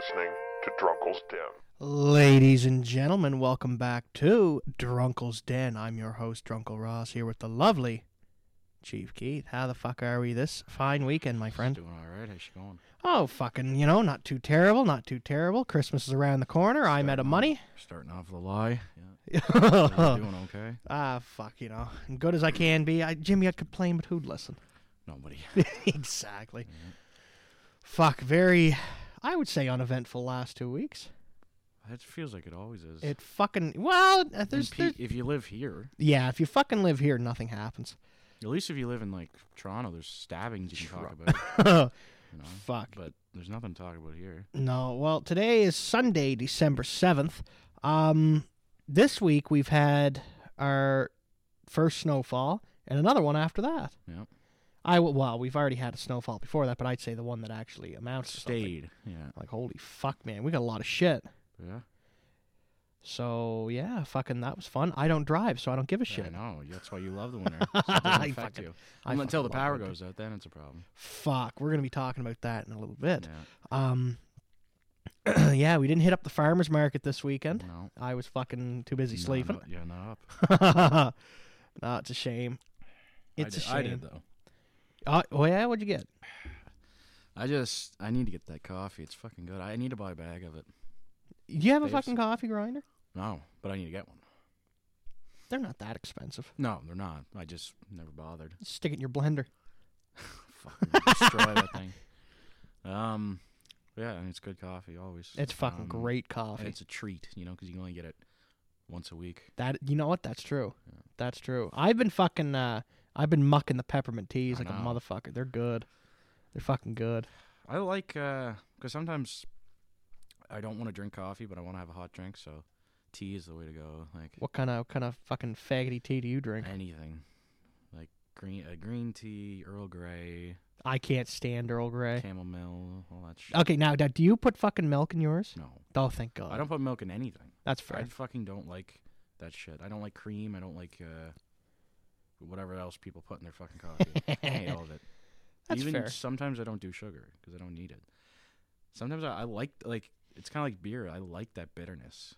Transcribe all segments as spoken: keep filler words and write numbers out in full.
listening to Drunkle's Den. Ladies and gentlemen, welcome back to Drunkle's Den. I'm your host, Drunkle Ross, here with the lovely Chief Keith. How the fuck are we this fine weekend, my friend? Doing all right. How's she going? Oh, fucking, you know, not too terrible, not too terrible. Christmas is around the corner. Starting I'm out of off, money. Starting off with a lie. Yeah. Are you doing okay? Ah, fuck, you know, good as I can be. I, Jimmy, I'd complain, but who'd listen? Nobody. Exactly. Mm-hmm. Fuck, very, I would say, uneventful last two weeks. It feels like it always is. It fucking, well, uh, And there's, Pete, there's, if you live here, yeah, if you fucking live here, nothing happens. at least if you live in like Toronto, there's stabbings you can Tro- talk about. You know? Fuck. But there's nothing to talk about here. No, well, today is Sunday, December seventh. Um, this week we've had our first snowfall and another one after that. Yep. I w- well, we've already had a snowfall before that, but I'd say the one that actually amounts to something. Stayed. Yeah. Like, holy fuck, man, we got a lot of shit. Yeah. So yeah, fucking that was fun. I don't drive, so I don't give a I shit. know. That's why you love the winter. So it doesn't I affect fucking- you. I Until the fucking love power winter. goes out, then it's a problem. Fuck, we're gonna be talking about that in a little bit. Yeah. Um, yeah, we didn't hit up the farmers market this weekend. No. I was fucking too busy No, sleeping. no, yeah, not up. No, it's a shame. It's I did, a shame. I did though. Oh, well, yeah, what'd you get? I just I need to get that coffee. It's fucking good. I need to buy a bag of it. You have a They have fucking some- coffee grinder? No, but I need to get one. They're not that expensive. No, they're not. I just never bothered. Stick it in your blender. Fucking destroy that thing. Um, yeah, and it's good coffee always. It's fucking Um, great And coffee. it's a treat, you know, because you can only get it once a week. That you know what? That's true. Yeah. That's true. I've been fucking. Uh, I've been mucking the peppermint teas I like a know. motherfucker. They're good. They're fucking good. I like because sometimes I don't want to drink coffee, but I want to have a hot drink. So tea is the way to go. Like What kind of kind of fucking faggoty tea do you drink? anything, like green uh, green tea, Earl Grey, I can't stand Earl Grey. chamomile, all that shit. Okay, now, now do you put fucking milk in yours? No, Oh, thank God. I don't put milk in anything. That's fair. I fucking don't like that shit. I don't like cream. I don't like uh, whatever else people put in their fucking coffee. I hate all of it. That's Even fair. sometimes I don't do sugar because I don't need it. Sometimes I, I like like it's kind of like beer. I like that bitterness.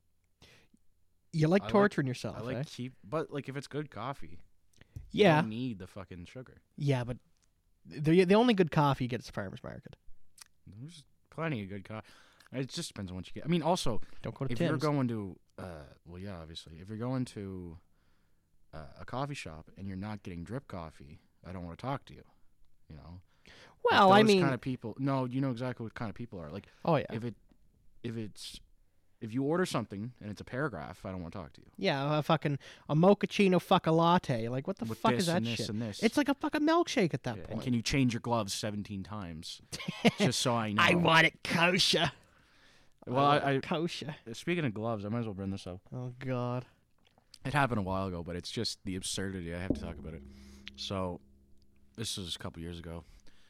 You like I like- torturing yourself, I like eh? keep, but like if it's good coffee, I Yeah, don't need the fucking sugar. yeah, but the the only good coffee you get is the farmer's market. There's plenty of good coffee. It just depends on what you get. I mean, also Don't go to if Tim's. you're going to, uh, well, yeah, obviously, if you're going to uh, a coffee shop and you're not getting drip coffee, I don't want to talk to you. You know. Like well, I those mean, kind of people. No, you know exactly what kind of people are. Like oh yeah, if it, if it's, if you order something and it's a paragraph, I don't want to talk to you. yeah, a fucking a mochaccino fuck a latte. Like, what the With fuck this is that and this shit? and this. It's like a fucking milkshake at that Yeah, and point. can you change your gloves seventeen times just so I know? I want it kosher. Well, want I, it kosher. I speaking of gloves, I might as well bring this up. Oh God. It happened a while ago, but it's just the absurdity. I have to talk about it. So, this was a couple years ago.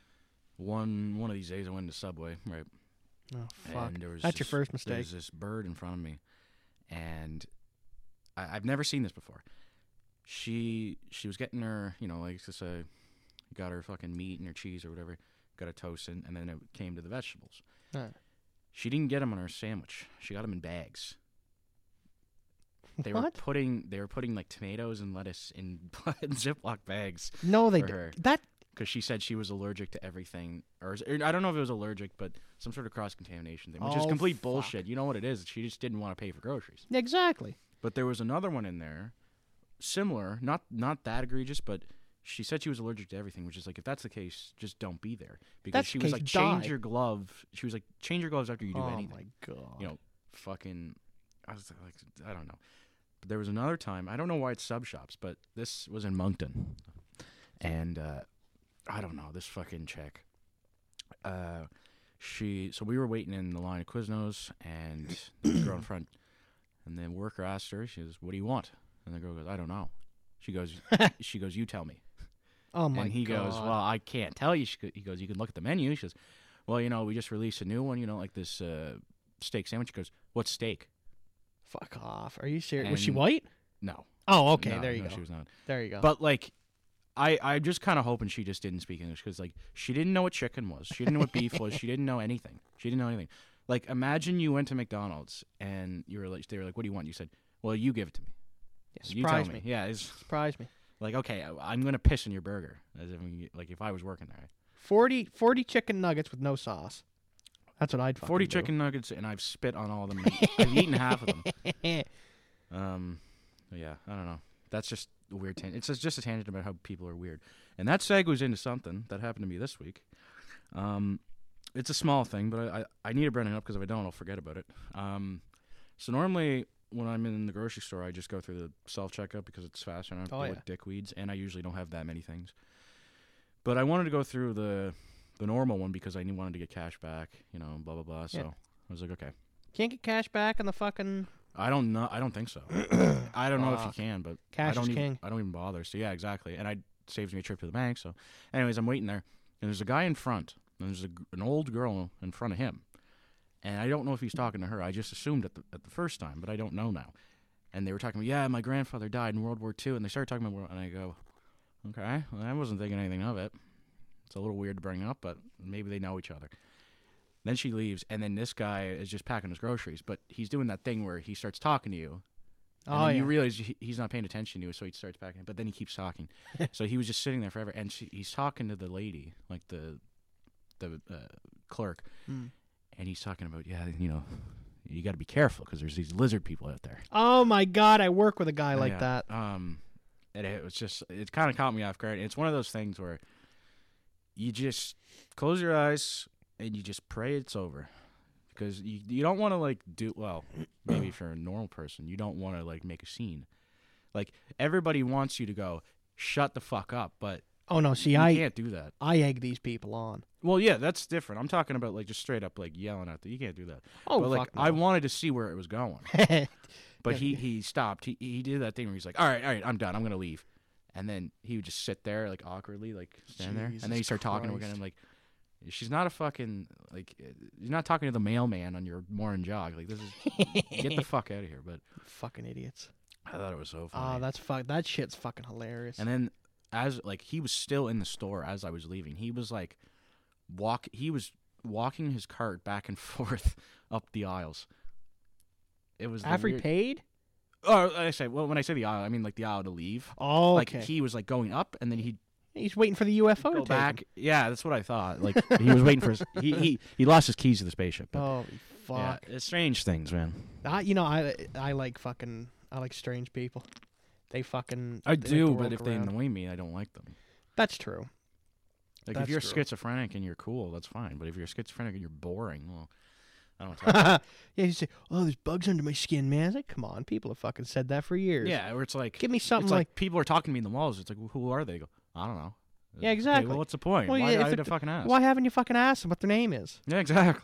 One one of these days, I went to Subway, right? Oh fuck. And there was That's your this- first mistake. There's this bird in front of me, and I, I've never seen this before. She she was getting her, you know, like to say, got her fucking meat and her cheese or whatever, got a toast in, and then it came to the vegetables. Right. She didn't get them on her sandwich. She got them in bags. They were What? putting they were putting like tomatoes and lettuce in, in Ziploc bags No, they for d- her. that. because she said she was allergic to everything, or, or I don't know if it was allergic, but some sort of cross contamination thing, which is Oh, complete fuck. bullshit. You know what it is? She just didn't want to pay for groceries. Exactly. But there was another one in there, similar, not not that egregious, but she said she was allergic to everything, which is like, if that's the case, just don't be there. Because That's she the was case, like, change die. your glove. She was like, change your gloves after you do oh anything. my God. You know, fucking, I was like, I don't know. But there was another time, I don't know why it's sub shops, but this was in Moncton. And uh, I don't know, this fucking chick. Uh, she, so we were waiting in the line at Quiznos, and the girl in front, and the worker asked her, she goes, what do you want? And the girl goes, I don't know. She goes, she goes, you tell me. Oh my And he God. goes, well, I can't tell you. She go, he goes, you can look at the menu. She goes, well, you know, we just released a new one, you know, like this uh, steak sandwich. He goes, what's steak? Fuck off. Are you serious? Was she And- white? No. Oh, okay. No, there you no, go. she was not. There you go. But, like, I, I'm just kind of hoping she just didn't speak English because, like, she didn't know what chicken was. She didn't know what beef was. She didn't know anything. She didn't know anything. Like, imagine you went to McDonald's and you were like, they were like, "What do you want?" You said, "Well, you give it to me." Yeah, You surprise tell me. me. Yeah, it's Surprise me. like, okay, I, I'm gonna piss in your burger, as if like if I was working there. forty, forty chicken nuggets with no sauce. That's what I'd fucking Forty do. chicken nuggets, and I've spit on all of them. I've eaten half of them. Um, yeah, I don't know. That's just a weird tangent. It's just, just a tangent about how people are weird, and that segues into something that happened to me this week. Um, it's a small thing, but I I, I need to bring it up because if I don't, I'll forget about it. Um, so normally when I'm in the grocery store, I just go through the self checkout because it's faster and I don't Oh, deal yeah. with dickweeds, and I usually don't have that many things. But I wanted to go through the the normal one because I knew- wanted to get cash back, you know, blah blah blah. So Yeah. I was like, okay. Can't get cash back on the fucking... I don't know. I don't think so. I don't know if you Fuck. can, but Cash I don't is even. king. I don't even bother. So yeah, exactly. And I saves me a trip to the bank. So, anyways, I'm waiting there, and there's a guy in front, and there's a, g- an old girl in front of him, and I don't know if he's talking to her. I just assumed at the at the first time, but I don't know now. And they were talking about, yeah, my grandfather died in World War Two, and they started talking about, World, and I go, okay, well, I wasn't thinking anything of it. It's a little weird to bring up, but maybe they know each other. Then she leaves, and then this guy is just packing his groceries, but he's doing that thing where he starts talking to you, and Oh, then yeah. you realize he, he's not paying attention to you, so he starts packing, but then he keeps talking. So he was just sitting there forever, and she, he's talking to the lady, like the the uh, clerk, Mm. and he's talking about, yeah, you know, you got to be careful because there's these lizard people out there. Oh, my God. I work with a guy like Yeah. that. Um, and it was just, it kind of caught me off guard. It's one of those things where you just close your eyes and you just pray it's over, because you you don't want to like do well. Maybe if you're a normal person, you don't want to like make a scene. Like everybody wants you to go, shut the fuck up, but Oh, no. See, you I, can't do that. I egg these people on. Well, yeah, that's different. I'm talking about like just straight up like yelling at them. You can't do that. Oh, but like fuck no. I wanted to see where it was going. But Yeah. he, he stopped. He he did that thing where he's like, all right, all right, I'm done. I'm going to leave. And then he would just sit there, like, awkwardly, like, stand there. And then he Jesus started talking to her again. Christ. I'm like, she's not a fucking, like, uh, you're not talking to the mailman on your morning jog. Like, this is, get the fuck out of here. But Fucking idiots. I thought it was so Oh, funny. that's fuck. That shit's fucking hilarious. And then, as, like, he was still in the store as I was leaving. He was, like, walk, he was walking his cart back and forth up the aisles. It was the After he weird- paid? Oh, I say, well, when I say the aisle, I mean, like, the aisle to leave. Oh, Like, okay. he was, like, going up, and then he'd He's waiting for the U F O to go take back. him. Yeah, that's what I thought. Like he was waiting for his. He he, he lost his keys to the spaceship. But, Oh, fuck. yeah, it's strange things, man. I, you know, I I like fucking, I like strange people. They fucking. I they make the do, world but go if they round. annoy me, I don't like them. That's true. Like That's if you're true. schizophrenic and you're cool, that's fine. But if you're schizophrenic and you're boring, well, I don't. Talk. Yeah, you say, "Oh, there's bugs under my skin, man." I was like, come on, people have fucking said that for years. Yeah, or it's like Give me something it's like, like, people are talking to me in the malls. It's like, well, who are they? I go, I don't know. Yeah, Okay, exactly. well, what's the point? Well, Why yeah, do I if have it- to fucking ask? why haven't you fucking asked them what their name is? Yeah, exactly.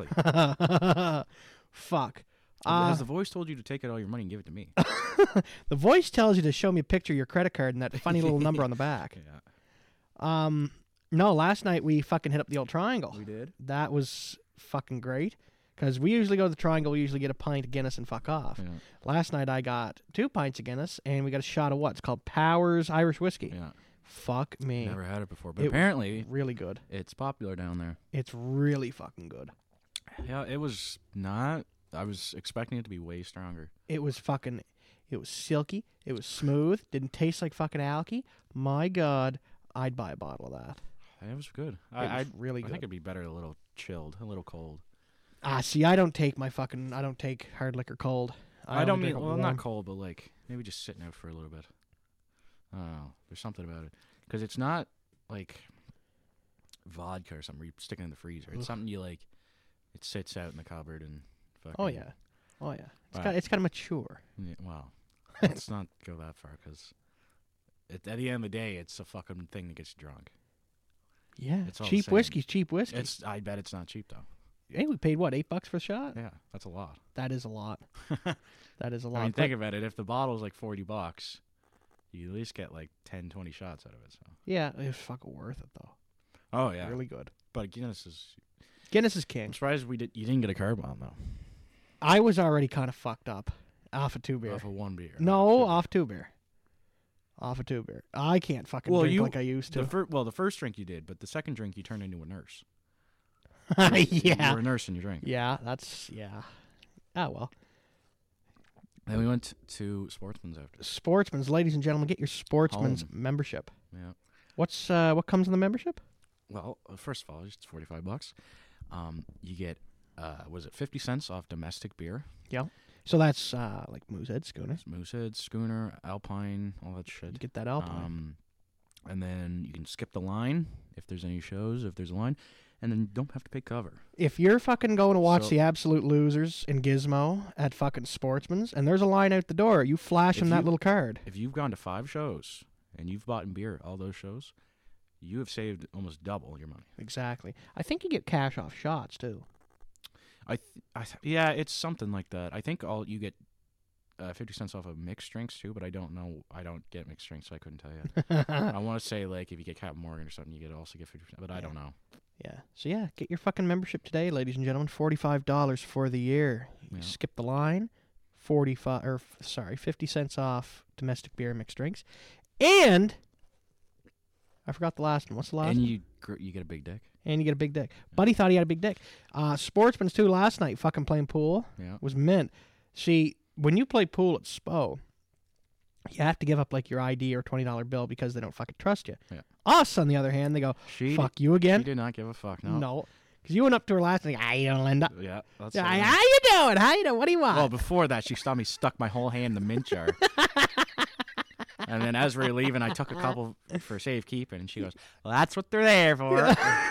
Fuck. Uh, Has the voice told you to take out all your money and give it to me? the voice tells you to show me a picture of your credit card and that funny little number on the back. Yeah, Um, no, last night we fucking hit up the old Triangle. we did. That was fucking great. Because we usually go to the Triangle, we usually get a pint of Guinness and fuck off. Yeah, Last night I got two pints of Guinness and we got a shot of what? It's called Powers Irish Whiskey. yeah. Fuck me. Never had it before, but It- apparently Really good. it's popular down there. It's really fucking good. Yeah, it was not. I was expecting it to be way stronger. It was fucking, it was silky. It was smooth. Didn't taste like fucking alky. My God, I'd buy a bottle of that. It was good. It I, I, was really I good. think it'd be better a little chilled, a little cold. Ah, see, I don't take my fucking, I don't take hard liquor cold. I, don't only mean drink it well, warm. not cold, but like maybe just sitting out for a little bit. I don't know. There's something about it because it's not like vodka or something where you stick it in the freezer. It's Ugh. something you like. It sits out in the cupboard and. Fucking, Oh yeah, oh yeah. It's Wow. got, it's kind of mature. Yeah, wow. Let's not go that far because. At, at the end of the day, it's a fucking thing that gets you drunk. Yeah, It's all the cheap same. whiskey's cheap whiskey. It's. I bet it's not cheap though. Hey, we paid what, eight bucks for a shot? Yeah, that's a lot. That is a lot. That is a lot. I mean, But- think about it. If the bottle's like forty bucks, you at least get like ten, twenty shots out of it. So. yeah, it was fucking worth it though. Oh yeah. Really good. But Guinness is. Guinness is I'm king. surprised we did. You didn't get a car bomb though. I was already kind of fucked up off of two beer. Off of one beer. no, Two off two beer. Off of two beer. I can't fucking Well, drink you- like I used The to. fir- well, the first drink you did, but the second drink you turned into a nurse. yeah. You're a nurse and you drink. Yeah, that's, yeah. Ah, well. Then we went to Sportsman's after. Sportsman's, ladies and gentlemen, get your Sportsman's Home. membership. Yeah. What's, uh, what comes in the membership? Well, uh, first of all, it's forty-five bucks. Um, you get, uh, was it fifty cents off domestic beer? Yeah. So that's, uh, like Moosehead, Schooner. It's Moosehead, Schooner, Alpine, all that shit. You get that Alpine. Um, and then you can skip the line if there's any shows, if there's a line, and then you don't have to pay cover. If you're fucking going to watch So- the Absolute Losers in Gizmo at fucking Sportsman's, and there's a line out the door, you flash If them that you- little card. If you've gone to five shows and you've bought beer at all those shows, you have saved almost double your money. Exactly. I think you get cash off shots, too. I, th- I th- yeah, it's something like that. I think all you get uh, fifty cents off of mixed drinks too, but I don't know. I don't get mixed drinks, so I couldn't tell you. I want to say like if you get Captain Morgan or something, you get also get fifty percent, but I don't know. Yeah. So, yeah, get your fucking membership today, ladies and gentlemen. forty-five dollars for the year. You Yeah. skip the line, forty-five or f- sorry, fifty cents off domestic beer and mixed drinks. And I forgot the last one. What's the last And one? you gr- you get a big dick. And you get a big dick. Buddy thought he had a big dick. Uh, Sportsman's, too, last night, fucking playing pool, Yeah. was mint. See, when you play pool at Spo, you have to give up, like, your I D or twenty dollar bill because they don't fucking trust you. Yeah. Us, on the other hand, they go, She fuck you again? She did not give a fuck. No. No. Because you went up to her last night, ah, you don't, Linda. Yeah. That's Yeah, it. how you doing? How you doing? What do you want? Well, before that, she saw me stuck my whole hand in the mint jar. And then as we were leaving, I took a couple for safekeeping, and she goes, "Well, that's what they're there for."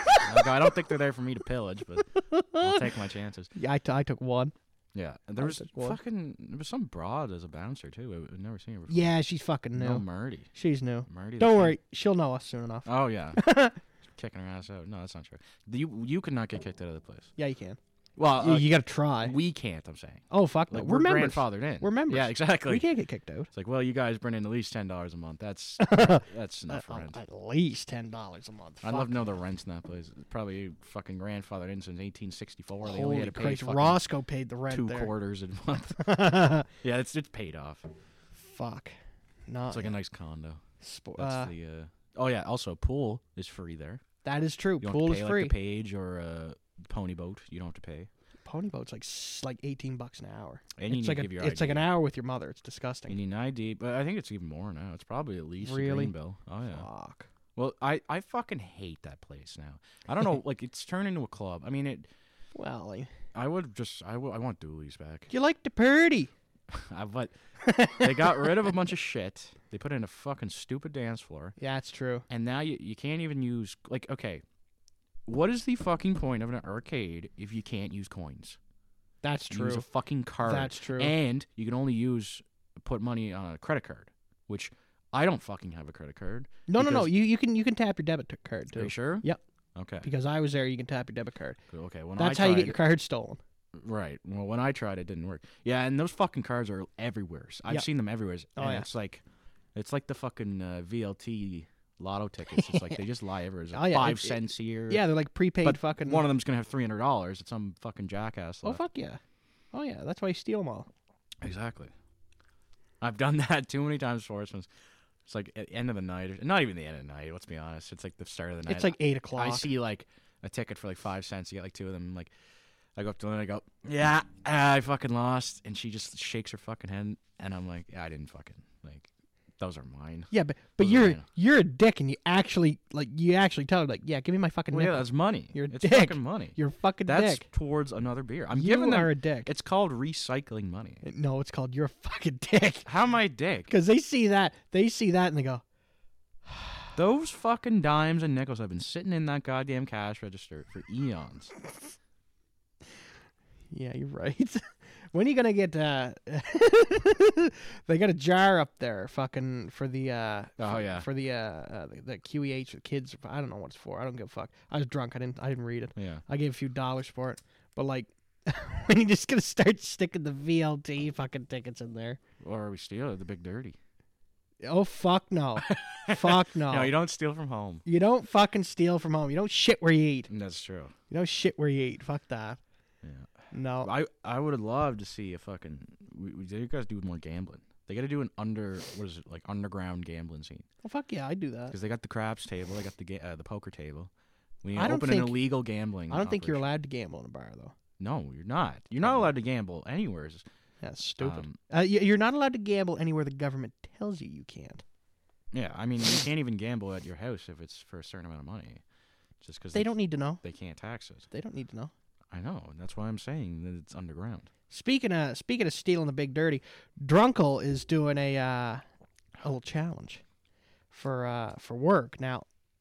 I go, I don't think they're there for me to pillage, but I'll take my chances. yeah, I, t- I took one. Yeah, and there I was took one. fucking there was some broad as a bouncer too. I've never seen her before. Yeah, she's fucking new. no Murdy. She's new. Murdy. Don't the worry, she'll know us soon enough. Oh yeah, kicking her ass out. No, that's not true. You you could not get kicked out of the place. Yeah, you can. Well, you, uh, you got to try. we can't. I'm saying. Oh, fuck no. Like, We're, we're members. grandfathered in. We're members. Yeah, exactly. We can't get kicked out. It's like, well, you guys bring in at least ten dollars a month. That's that's enough for Uh, rent. At least ten dollars a month. I'd love to know the rents in that place. It's probably fucking grandfathered in since eighteen sixty-four. They only Holy had to pay Christ, fucking Roscoe paid the rent two there. quarters a month. Yeah, it's it's paid off. Fuck. No. It's like a nice condo. Spo- That's uh, the. Uh, oh yeah, also pool is free there. that is true. You don't Pool have is to pay free. like the Page or uh, Pony Boat. You don't have to pay. Pony boat's like s- like eighteen bucks an hour. And you it's need like to a, give your it's I D. like an hour with your mother. It's disgusting. You need an I D, but I think it's even more now. It's probably at least Really? a green bill. Oh yeah. Fuck. Well, I, I fucking hate that place now. I don't know, like it's turned into a club. I mean, it. Well, like, I would just I, w- I want Dooley's back. you like to party. I, but they got rid of a bunch of shit. They put in a fucking stupid dance floor, Yeah, it's true. and now you you can't even use like okay. What is the fucking point of an arcade if you can't use coins? That's You Use true. a fucking card. That's true. And you can only use put money on a credit card, which I don't fucking have a credit card. no, no, no. because- You you can you can tap your debit t- card Are too. you sure? Yep. Okay. Because I was there, you can tap your debit card. Okay. When That's I how you tried, get your card stolen. Right. Well, when I tried, it didn't work. Yeah, and those fucking cards are everywhere. I've Yep. seen them everywhere. Oh, and yeah. It's like, it's like the fucking uh, V L T lotto tickets. It's like they just lie everywhere. It's like Oh, yeah, five it- it- cents here. Yeah, they're like prepaid But fucking. one of them's gonna have three hundred dollars. It's some fucking jackass. oh left. fuck yeah. Oh yeah, that's why you steal them all. Exactly. I've done that too many times before. It's, it's like at the end of the night, or not even the end of the night. Let's be honest. It's like the start of the night. It's like eight o'clock. I see like a ticket for like five cents. You get like two of them. Like I go up to her and I go, yeah, I fucking lost, and she just shakes her fucking head, and I'm like, yeah, I didn't fucking like. Those are mine. Yeah, but but Those are you're mine. you're a dick, and you actually like you actually tell her like, yeah, give me my fucking Well, yeah, nickel. that's money. You're a it's dick. fucking money. You're a fucking That's dick. towards another beer. I'm you giving them. are a dick. It's called recycling money. No, it's called you're a fucking dick. How am I a dick? Because they see that, they see that, and they go, Those fucking dimes and nickels have been sitting in that goddamn cash register for eons. yeah, you're right. When are you gonna get? uh They got a jar up there, fucking for the. uh Oh, for, yeah. For the uh, uh the, the Q E H for kids. I don't know what it's for. I don't give a fuck. I was drunk. I didn't. I didn't read it. Yeah. I gave a few dollars for it. But like, when you just gonna start sticking the V L T fucking tickets in there. Or are we stealing the big dirty? Oh fuck no, fuck no. No, you don't steal from home. You don't fucking steal from home. You don't shit where you eat. That's true. You don't shit where you eat. Fuck that. Yeah. No. I I would have loved to see a fucking. We, we, they guys do more gambling. They got to do an under. What is it like underground gambling scene? Well, fuck yeah, I do that. Because they got the craps table, they got the ga- uh, the poker table, When you I don't open think- an illegal gambling. I don't think you're operation. allowed to gamble in a bar, though. No, you're not. You're not allowed to gamble anywhere. That's stupid. Um, uh, y- you're not allowed to gamble anywhere the government tells you you can't. yeah, I mean, you can't even gamble at your house if it's for a certain amount of money, just because They don't need to know. they can't tax it. They don't need to know. I know, and that's why I'm saying that it's underground. Speaking of speaking of stealing the big dirty, Drunkle is doing a uh, a little challenge for uh, for work. Now,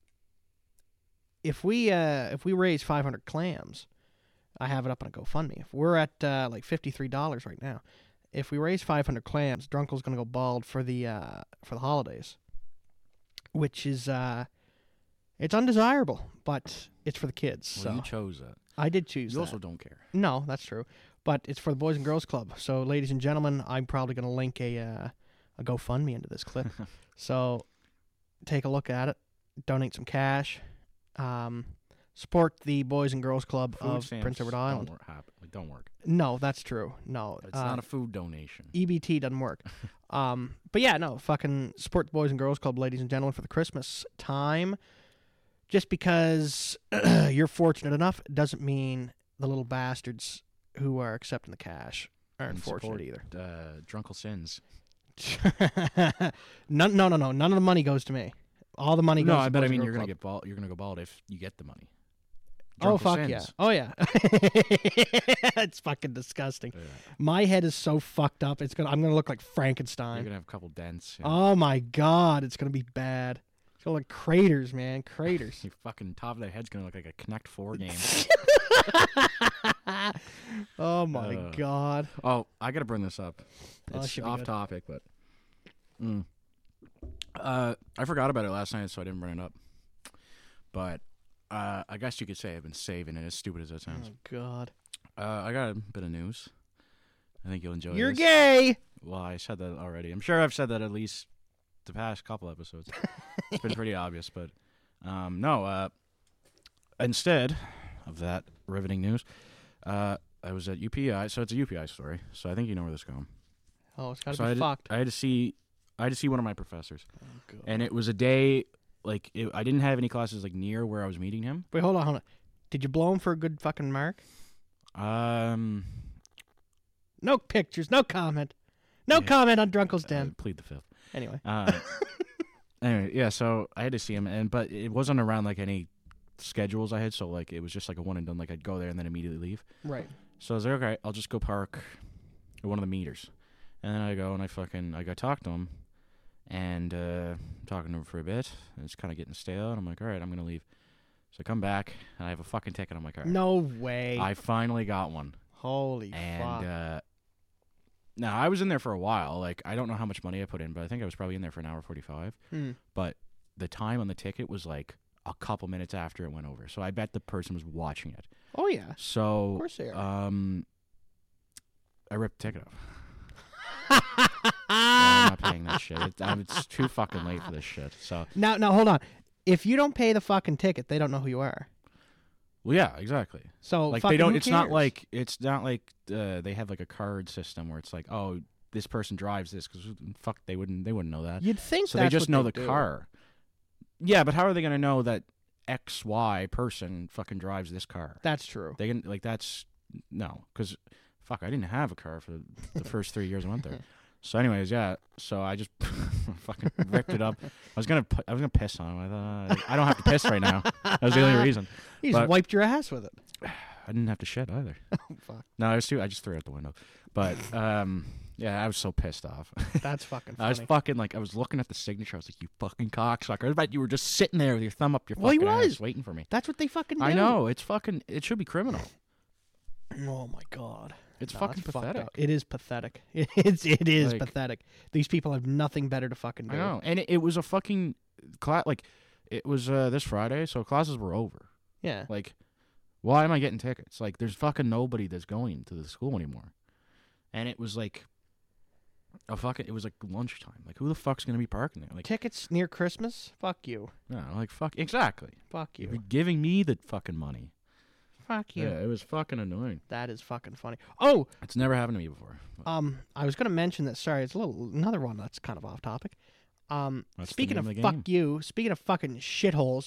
if we uh, if we raise five hundred clams, I have it up on a GoFundMe. If we're at uh, like fifty three dollars right now, if we raise five hundred clams, Drunkle's gonna go bald for the uh, for the holidays, which is uh, it's undesirable, but it's for the kids. Well, so you chose that. I did choose You that. also don't care. No, that's true. But it's for the Boys and Girls Club. So, ladies and gentlemen, I'm probably going to link a uh, a GoFundMe into this clip. So, take a look at it. Donate some cash. Um, support the Boys and Girls Club Food of stamps Prince Edward Island. Don't work. Happen. Like, don't work. No, that's true. No. It's uh, not a food donation. E B T doesn't work. um, but yeah, no, fucking support the Boys and Girls Club, ladies and gentlemen, for the Christmas time. Just because you're fortunate enough doesn't mean the little bastards who are accepting the cash aren't And fortunate support, either. Uh, Drunkle Sins. no, no, no, no. None of the money goes to me. All the money goes No, to I the bet. Boys I and mean, Girls you're gonna Club. get bald. You're gonna go bald if you get the money. Oh, Drunkle fuck Sins. yeah. Oh, yeah. It's fucking disgusting. Yeah. My head is so fucked up. It's gonna. I'm going to look like You're Frankenstein. gonna have a couple dents. Yeah. Oh, my God. It's going to be bad. It's going to look like craters, man. Craters. Your fucking top of the head's gonna look like a Connect Four game. Oh, my Uh, God. Oh, I gotta bring this up. Oh, It's should be off good. topic, but mm. uh, I forgot about it last night, so I didn't bring it up. But uh, I guess you could say I've been saving it. As stupid as that sounds. Oh, God. Uh, I got a bit of news. I think you'll enjoy. You're this. gay. Well, I said that already. I'm sure I've said that at least the past couple episodes. It's been pretty obvious, but um, no. Uh, instead of that riveting news, uh, I was at U P I. So it's a U P I story. So I think you know where this is going. Oh, it's got to So be I had, fucked. I had to see, I had to see one of my professors, Oh, God. and it was a day like it, I didn't have any classes like near where I was meeting him. Wait, hold on, hold on. Did you blow him for a good fucking mark? Um, No pictures, no comment. No Yeah. comment on Drunkle's I Den. plead the fifth. Anyway. Uh, anyway, yeah. So I had to see him, and but it wasn't around like any schedules I had. So like it was just like a one and done. Like I'd go there and then immediately leave. Right. So I was like, okay, I'll just go park at one of the meters, and then I go and I fucking I go talk to him, and uh, talking to him for a bit. And it's kind of getting stale, and I'm like, all right, I'm gonna leave. So I come back and I have a fucking ticket. I'm like, all right, No way. I finally got one. Holy And fuck. uh, now I was in there for a while. Like I don't know how much money I put in, but I think I was probably in there for an hour forty-five. Hmm. But the time on the ticket was like a couple minutes after it went over. So I bet the person was watching it. Oh, yeah. So Of course they are. um, I ripped the ticket off. I'm not paying that shit. It, um, it's too fucking late for this shit. So Now, now, hold on. If you don't pay the fucking ticket, they don't know who you are. well, yeah, exactly. So Like fucking they don't. who It's not cares? like it's not like uh, they have like a card system where it's like, oh, this person drives this because fuck, they wouldn't they wouldn't know that. You'd think So that's they just what know they the do. car. Yeah, but how are they going to know that X Y person fucking drives this car? That's true. They can like that's no, because fuck, I didn't have a car for the first three years I went there. So, anyways, yeah. So I just fucking ripped it up. I was gonna pu- I was gonna piss on him. I thought uh, I don't have to piss right now. That was the only reason. You just But- wiped your ass with it. I didn't have to shit either. Oh, fuck. No, I was too. I just threw it out the window. But um, yeah, I was so pissed off. That's fucking I was funny. fucking like I was looking at the signature. I was like, "You fucking cocksucker!" I bet you were just sitting there with your thumb up your Well, he fucking ass, was. waiting for me. That's what they fucking do. I know it's fucking. It should be criminal. Oh, my God. It's No, fucking that's fucked pathetic. up. It is pathetic. It's, it is Like- pathetic. These people have nothing better to fucking do. I know, and it, it was a fucking class. Like it was uh, this Friday, so classes were over. Yeah. Like, why am I getting tickets? Like, there's fucking nobody that's going to the school anymore. And it was like a fucking. It was like lunchtime. Like, who the fuck's gonna be parking there? Like, Tickets near Christmas? Fuck you. no, like fuck. Exactly. Fuck If you. you're giving me the fucking money. Fuck you. Yeah, it was fucking annoying. That is fucking funny. Oh, It's never happened to me before. um, I was gonna mention that. Sorry, it's a little another one that's kind of off topic. Um, That's the speaking name of of the fuck game. you, speaking of fucking shitholes,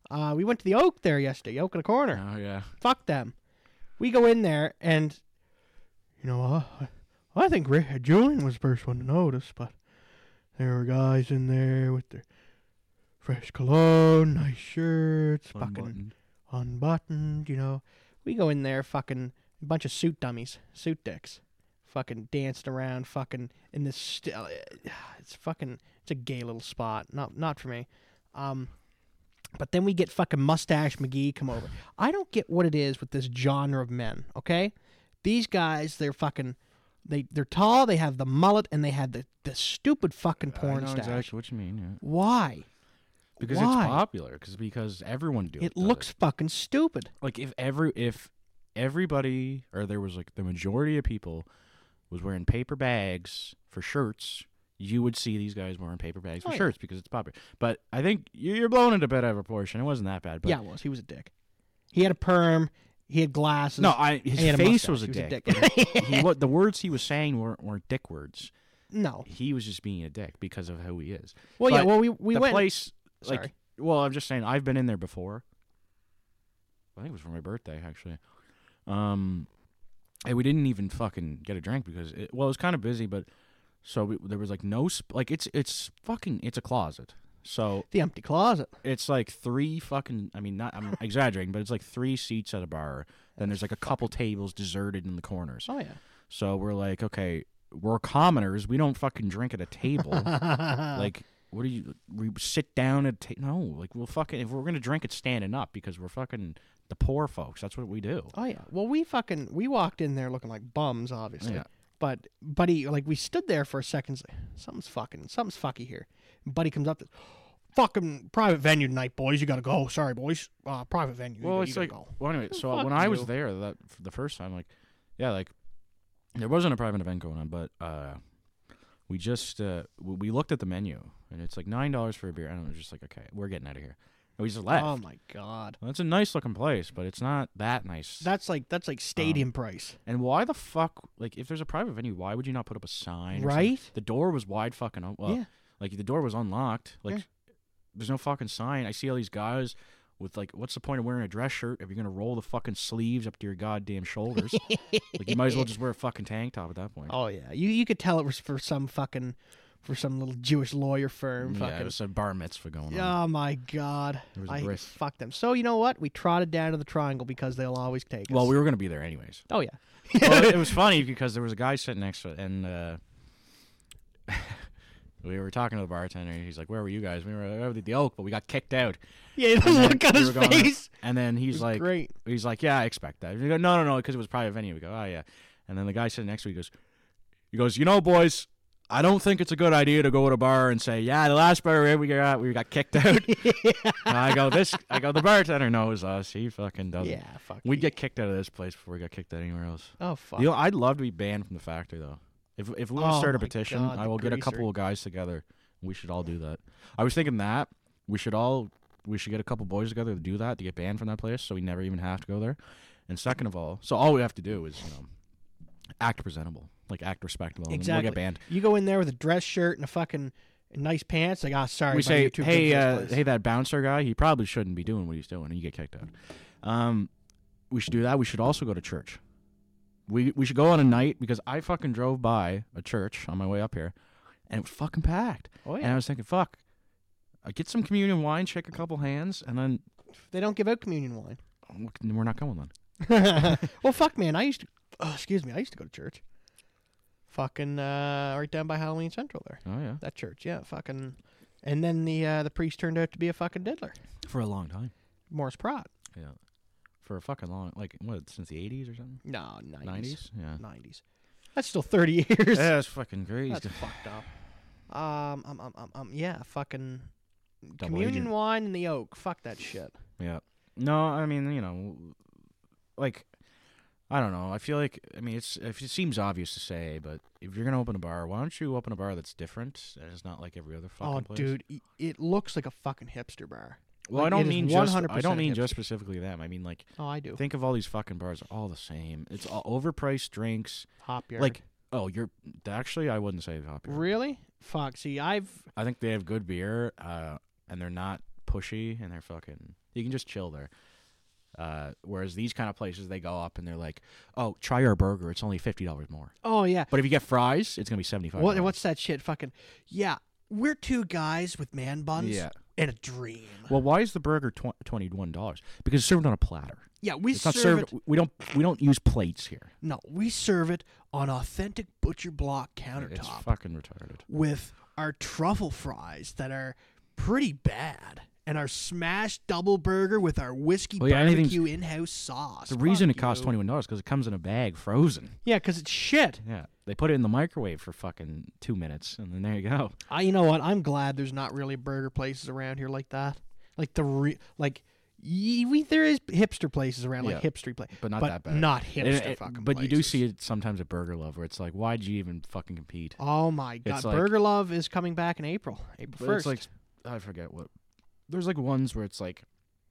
Uh, we went to the Oak there yesterday, Oak in the corner. Oh yeah. Fuck them. We go in there, and, you know, uh, I think Rick, Julian was the first one to notice, but there were guys in there with their fresh cologne, nice shirts, fucking Unbuttoned. unbuttoned, you know. We go in there, fucking, a bunch of suit dummies, suit dicks, fucking dancing around, fucking, in this, st- uh, it's fucking, it's a gay little spot, not not for me. Um, but then we get fucking Mustache McGee come over. I don't get what it is with this genre of men, okay? These guys, they're fucking, they, they're tall, they have the mullet, and they have the, the stupid fucking porn I know stash. exactly what you mean. Yeah. Why? Because Why? it's popular. Because because everyone do it. It does looks it. fucking stupid. Like if every if everybody or there was like the majority of people was wearing paper bags for shirts, you would see these guys wearing paper bags for Oh, yeah. shirts because it's popular. But I think you- you're blowing it a bit out of proportion. It wasn't that bad. But Yeah, it was. He was a dick. He had a perm. He had glasses. no, I and his he had a face mustache. was a He was a dick. dick. but he, what the words he was saying weren't weren't dick words. No. He was just being a dick because of who he is. Well, yeah. But Well, we we the went. place, like, Sorry. well, I'm just saying, I've been in there before. I think it was for my birthday, actually. Um, and we didn't even fucking get a drink because, it, well, it was kind of busy, but so we, there was like no, sp- like it's it's fucking, it's a closet. So The empty closet. it's like three fucking, I mean, not, I'm exaggerating, but it's like three seats at a bar. Then there's like a couple tables deserted in the corners. Oh yeah. So we're like, okay, we're commoners. We don't fucking drink at a table. Like, what do you? We sit down at ta- no. Like, we'll fucking if we're gonna drink, it's standing up because we're fucking the poor folks. That's what we do. Oh yeah. Well, we fucking we walked in there looking like bums, obviously. Yeah. But Buddy, like, we stood there for a second. Like, something's fucking, something's fucky here. And Buddy comes up to, fucking private venue tonight, boys. You gotta go. Sorry, boys. Uh, private venue. Well, you, it's you like, gotta go. well, anyway. So Fuck when I was you. there that the first time, like, yeah, like there wasn't a private event going on, but uh, we just uh, w- we looked at the menu and it's like nine dollars for a beer, and I was just like, okay, we're getting out of here. And we just left. Oh my god. Well, it's a nice looking place, but it's not that nice. That's like that's like stadium price, And why the fuck, like, if there's a private venue, why would you not put up a sign? or something? right? The door was wide fucking open. Well, Yeah. like, the door was unlocked. Like, Yeah. there's no fucking sign. I see all these guys with, like, what's the point of wearing a dress shirt if you're going to roll the fucking sleeves up to your goddamn shoulders? Like, you might as well just wear a fucking tank top at that point. Oh yeah. You you could tell it was for some fucking, for some little Jewish lawyer firm. yeah, Fucking. it was a bar mitzvah going on. Oh my god. There was a I bris. fuck them. So you know what? We trotted down to the Triangle because they'll always take us. Well, we were going to be there anyways. Oh yeah. Well, it was funny because there was a guy sitting next to it, and uh, we were talking to the bartender, and he's like, "Where were you guys?" We were over at the Oak, but we got kicked out. Yeah, the And then look on we his were going there, face. And then It he's was like, great. he's like, "Yeah, I expect that." We go, "No, no, no," because it was a private venue. We go, "Oh yeah," and then the guy sitting next to me goes, "He goes, you know, boys, I don't think it's a good idea to go to a bar and say, yeah, the last bar we got, we got kicked out." And I go, "This," I go, "The bartender knows us. He fucking doesn't." Yeah, fuck. We'd you. get kicked out of this place before we got kicked out anywhere else. Oh fuck. You know, I'd love to be banned from the factory though. If if we want to Oh start a my petition, God, I the will get a greaser. couple of guys together. We should all do that. I was thinking that we should all we should get a couple boys together to do that to get banned from that place, so we never even have to go there. And second of all, so all we have to do is you know act presentable, like act respectable, and Exactly. we'll get banned. You go in there with a dress shirt and a fucking nice pants. Like, ah, sorry. we buddy, say, you're too hey, big for this uh, place." hey, that bouncer guy, he probably shouldn't be doing what he's doing, and you get kicked out. Um, we should do that. We should also go to church. We we should go on a night because I fucking drove by a church on my way up here, and it was fucking packed. Oh And I yeah. was thinking, fuck, I get some communion wine, shake a couple hands, and then They don't give out communion wine. oh, we're not going then. Well, fuck, man. I used to. Oh, excuse me. I used to go to church. Fucking uh, right down by Halloween Central there. Oh yeah, That church, yeah. Fucking. And then the uh, the priest turned out to be a fucking diddler. for a long time. Morris Pratt. Yeah, for a fucking long, like what, since the eighties or something, No, nineties. nineties. Yeah, Nineties. That's still thirty years. yeah, that's fucking crazy. That's fucked up. Um, um, um, um, um, yeah, fucking Double communion agent. wine and the oak. Fuck that shit. Yeah. No, I mean, you know, like, I don't know. I feel like, I mean, it's it seems obvious to say, but if you're gonna open a bar, why don't you open a bar that's different and it's not like every other fucking Oh, place? dude, i- it looks like a fucking hipster bar. Well, like, I it don't is mean just. I one hundred percent don't mean hipster. just specifically them. I mean, like, Oh, I do. think of all these fucking bars are all the same. It's all overpriced drinks. Hop yard. Like, oh, you're actually, I wouldn't say hop Yard. Really? Fuck. See, I've I think they have good beer, uh, and they're not pushy, and they're fucking. You can just chill there. Uh, whereas these kind of places, they go up and they're like, "Oh, try our burger. It's only fifty dollars more." Oh yeah. But if you get fries, it's gonna be seventy five. What, what's that shit? Fucking yeah. We're two guys with man buns Yeah. and a dream. Well, why is the burger tw- twenty one dollars? Because it's served on a platter. Yeah, we It's serve not served. it. We don't. We don't use plates here. No, we serve it on authentic butcher block It's countertop fucking retarded. with our truffle fries that are pretty bad. And our smashed double burger with our whiskey Well, yeah, anything's- barbecue in-house sauce. The reason Fuck it costs you. twenty one dollars because it comes in a bag, frozen. Yeah, because it's shit. Yeah, they put it in the microwave for fucking two minutes, and then there you go. I, you know what? I'm glad there's not really burger places around here like that. Like the re- like, ye, we there is hipster places around, like Yeah, hipster places, But not but that bad. not It- hipster it- fucking. But you do places. see it sometimes at Burger Love, where it's like, why'd you even fucking compete? Oh my god, It's like- Burger Love is coming back in April, April But first. it's like I forget what. There's like ones where it's like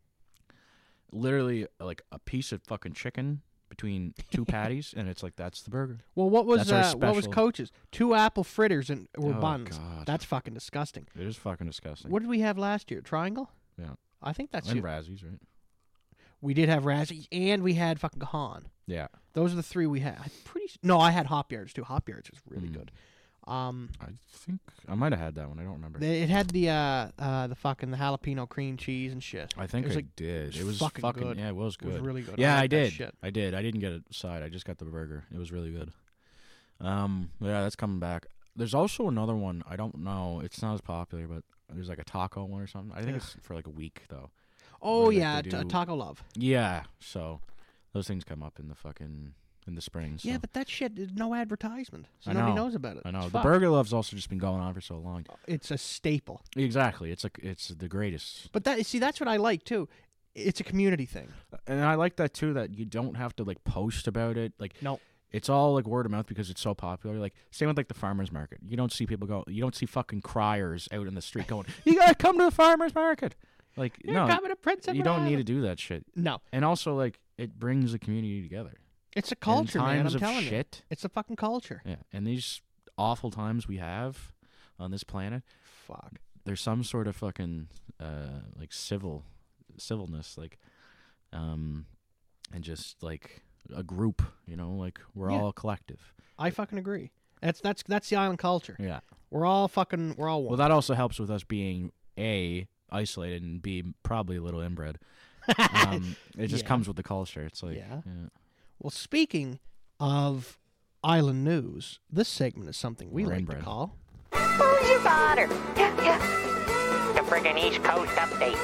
literally like a piece of fucking chicken between two patties, and it's like that's the burger. well, what was that's our uh, what was special. Coach's? Two apple fritters and were Oh, buns. God. That's fucking disgusting. It is fucking disgusting. What did we have last year? Triangle. Yeah. I think that's and it. Razzies, right? We did have Razzie, and we had fucking Gahan. Yeah. Those are the three we had. I'm pretty. s- No, I had Hop Yards too. Hop Yards was really Mm. good. Um, I think I might have had that one. I don't remember. they, it had the uh, uh, the fucking the jalapeno cream cheese and shit. I think it was I like- did. it It was was fucking fucking, good. yeah, it was It good. was really good. Yeah, I, like that did. shit. I did. I didn't get a side. I just got the burger. It was really good. Um, yeah, that's coming back. There's also another one. I don't know. It's not as popular, but there's like a taco one or something. I think Ugh. it's for like a week though. Oh Where, like, yeah, they t- do- Taco Love. Yeah. So those things come up in the fucking in the spring. So. Yeah, but that shit is no advertisement, so I nobody know. knows about it. I know It's the fucked. Burger Love's also just been going on for so long. It's a staple. Exactly. It's like it's the greatest. But that see, that's what I like too. It's a community thing. And I like that too. That you don't have to like post about it. Like No. it's all like word of mouth because it's so popular. Like same with like the farmers market. You don't see people go. You don't see fucking criers out in the street going, "You gotta come to the farmers market." Like You're no, coming to Prince you Edward don't need to Island. do that shit. No, And also like it brings the community together. it's a culture, in man. times I'm of telling you, shit. it's a fucking culture. Yeah. And these awful times we have on this planet, Fuck. there's some sort of fucking uh like civil civilness like um and just like a group, you know, like we're Yeah. all a collective. I fucking agree. That's that's that's the island culture. Yeah. We're all fucking. We're all one. Well, that also helps with us being A, isolated, and B, probably a little inbred. Um, it just Yeah. comes with the culture. It's like, Yeah. yeah. Well, speaking of island news, this segment is something we We're like inbred. to call. Who's your father? Yeah, yeah. The friggin' East Coast update.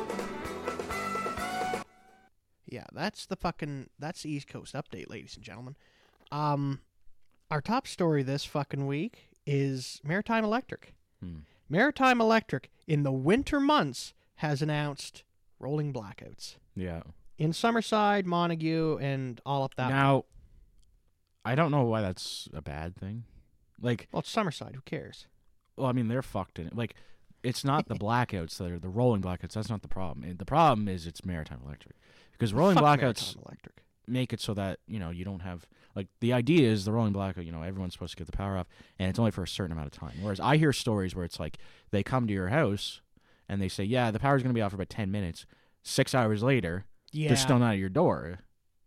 Yeah, that's the fucking that's the East Coast update, ladies and gentlemen. Um, our top story this fucking week is Maritime Electric. Hmm. Maritime Electric in the winter months has announced rolling blackouts Yeah. in Summerside, Montague, and all up that. Now, I don't know why that's a bad thing. Like, Well, it's Summerside. Who cares? well, I mean, they're fucked in it. Like, it's not the blackouts that are the rolling blackouts. That's not the problem. And the problem is it's Maritime Electric. Because rolling Fuck blackouts Maritime Electric. make it so that, you know, you don't have, like, the idea is the rolling blackout, you know, everyone's supposed to get the power off, and it's only for a certain amount of time. Whereas I hear stories where it's like they come to your house and they say, yeah, the power's going to be off for about ten minutes. Six hours later, Yeah. they're still not at your door.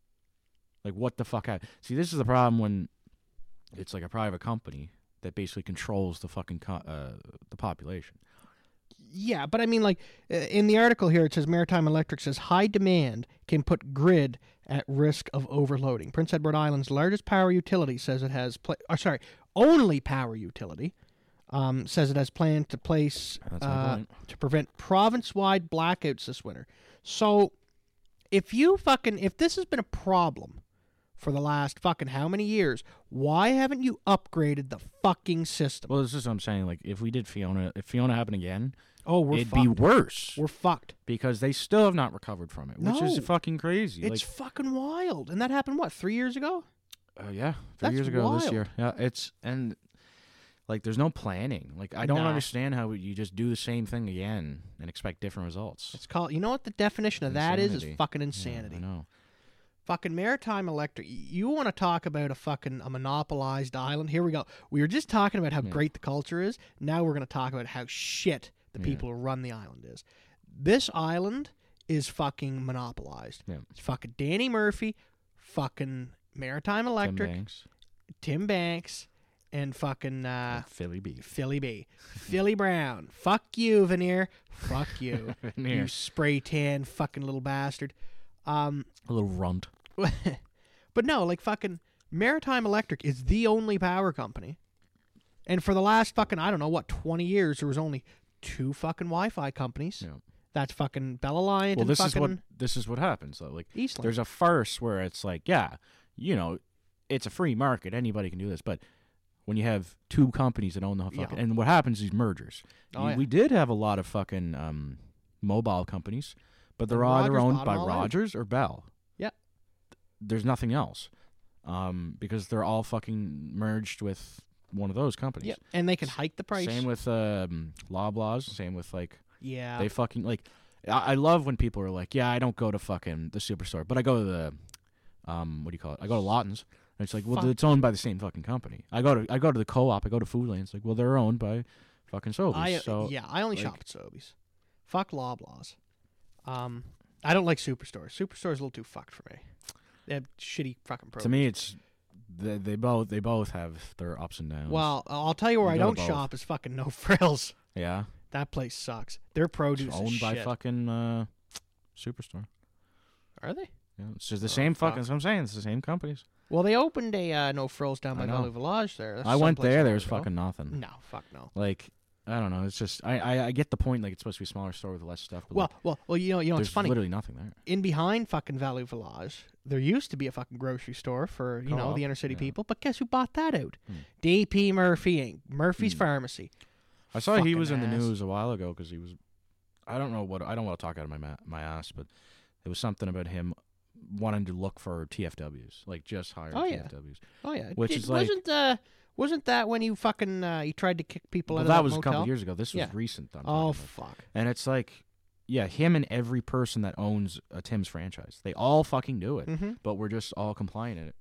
Like, what the fuck? hap- See, this is the problem when it's like a private company that basically controls the fucking co- uh, the population. Yeah, but I mean, like, uh, in the article here, it says Maritime Electric says high demand can put grid at risk of overloading. Prince Edward Island's largest power utility says it has, pla- or sorry, only power utility, um, says it has planned to place That's my uh, point. to prevent province-wide blackouts this winter. So, if you fucking, if this has been a problem for the last fucking how many years, why haven't you upgraded the fucking system? Well, this is what I'm saying. Like, if we did Fiona, if Fiona happened again, oh, we're it'd fucked. be worse We're fucked. because they still have not recovered from it, which is No. fucking crazy. It's fucking wild. And that happened, what, three years ago? like, uh, yeah, three That's years ago this wild. year. Yeah, it's and like there's no planning. Like, I don't No. understand how you just do the same thing again and expect different results. It's called, you know what the definition of that is? Is Insanity. fucking Yeah, insanity. I know. Fucking Maritime Electric. You want to talk about a fucking a monopolized island? Here we go. We were just talking about how Yeah. great the culture is. Now we're going to talk about how shit the Yeah. people who run the island is. This island is fucking monopolized. Yeah. It's fucking Danny Murphy, fucking Maritime Electric, Tim Banks, Tim Banks, and fucking uh, Philly Beef. Philly B. Philly Brown. Fuck you, Veneer. Fuck you. Veneer. You spray tan fucking little bastard. Um, A little runt. but no, like fucking Maritime Electric is the only power company. And for the last fucking, I don't know, what, twenty years, there was only two fucking Wi-Fi companies. Yeah. That's fucking Bell Alliant Well, and this fucking is what this is what happens though. Like, Eastland. there's a farce where it's like, yeah, you know, it's a free market, anybody can do this, but when you have two companies that own the fucking, Yeah. and what happens is mergers. Oh, we, yeah. we did have a lot of fucking um, mobile companies, but they're And either Rogers owned bought by them all out. Rogers or Bell. Yep. There's nothing else, um, because they're all fucking merged with one of those companies. Yeah, and they can hike the price. Same with um, Loblaws. Same with like yeah. they fucking like. I, I love when people are like, "Yeah, I don't go to fucking the superstore, but I go to the, um, what do you call it? I go to Lawton's." And it's like, well, Fuck. it's owned by the same fucking company. I go to I go to the co-op. I go to Food Lane. It's like, well, they're owned by fucking Sobeys. I, so yeah, I only like- shop at Sobeys. Fuck Loblaws. Um, I don't like Superstores. Superstores a little too fucked for me. They have shitty fucking programs. to me, it's they, they both they both have their ups and downs. Well, I'll tell you where You I go don't to both. shop is fucking No Frills. yeah, That place sucks. Their produce it's is owned by shit. fucking uh, Superstore. Are they? Yeah, it's just the Oh, same fuck. fucking. That's what I'm saying. It's the same companies. Well, they opened a uh, No Frills down I by know. Valley Village there. That's I went someplace there. I There's wanna go. fucking nothing. No, fuck no. Like, I don't know. It's just I, I I get the point. Like, it's supposed to be a smaller store with less stuff. But Well, like, well, well. You know, you know, there's it's funny. literally nothing there. In behind fucking Valley Village, there used to be a fucking grocery store for you know Co-op, the inner city yeah. people. But guess who bought that out? Hmm. D P Murphy Incorporated. Murphy's Hmm. Pharmacy. I saw he Fucking was in the ass. news a while ago because he was. I don't know what I don't want to talk out of my ma- my ass, but it was something about him wanting to look for T F Ws, like just hire Oh, yeah. T F Ws. Oh yeah, Which It is like- wasn't uh wasn't that when you fucking uh, you tried to kick people Well, out of that that was a motel? couple years ago. This was Yeah. recent. I'm Oh talking about. fuck. And it's like, yeah, him and every person that owns a Tim's franchise, they all fucking do it, Mm-hmm. but we're just all compliant in it.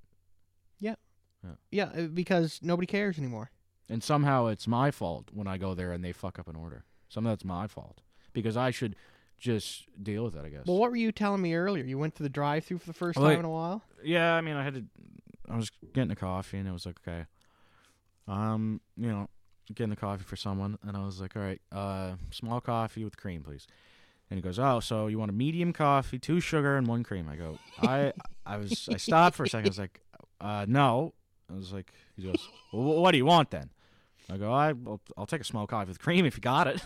Yeah, uh, because nobody cares anymore. And somehow it's my fault when I go there and they fuck up an order. Somehow it's my fault because I should just deal with it, I guess. Well, what were you telling me earlier? You went to the drive-through for the first Well, time I- in a while. Yeah, I mean, I had to. I was getting a coffee, and it was like, okay, um, you know, getting the coffee for someone, and I was like, all right, uh, small coffee with cream, please. And he goes, oh, so you want a medium coffee, two sugar, and one cream? I go, I, I was, I stopped for a second. I was like, uh, no. I was like, he goes, well, wh- what do you want then? I go, I, I'll, I'll take a small coffee with cream if you got it.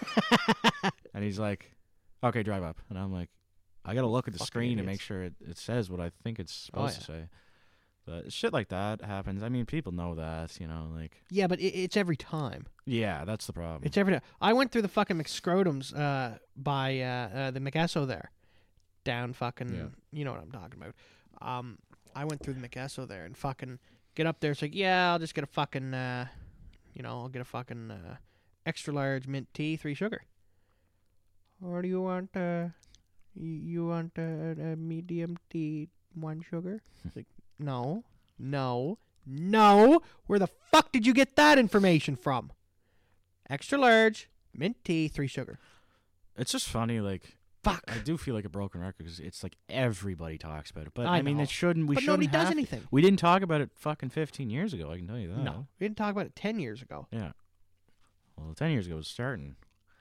And he's like, okay, drive up. And I'm like, I got to look at the Fucking screen to idiots. make sure it, it says what I think it's Oh, supposed to say. But shit like that happens. I mean, people know that, you know, like, Yeah, but it, it's every time. yeah, that's the problem. It's every time. I went through the fucking McScrotums uh, by uh, uh, the McEsso there, down fucking. Yeah. You know what I'm talking about. Um, I went through the McEsso there and fucking get up there. It's like, yeah, I'll just get a fucking, uh, you know, I'll get a fucking uh, extra large mint tea, three sugar. Or do you want uh, you, you want uh, a medium tea, one sugar? It's like, no, no, no. Where the fuck did you get that information from? Extra large, mint tea, three sugar. It's just funny, like, Fuck. I do feel like a broken record because it's like everybody talks about it. But I I, mean, know. it shouldn't. We But shouldn't nobody does have to. anything. We didn't talk about it fucking fifteen years ago. I can tell you that. No, we didn't talk about it ten years ago. Yeah. Well, ten years ago it was starting.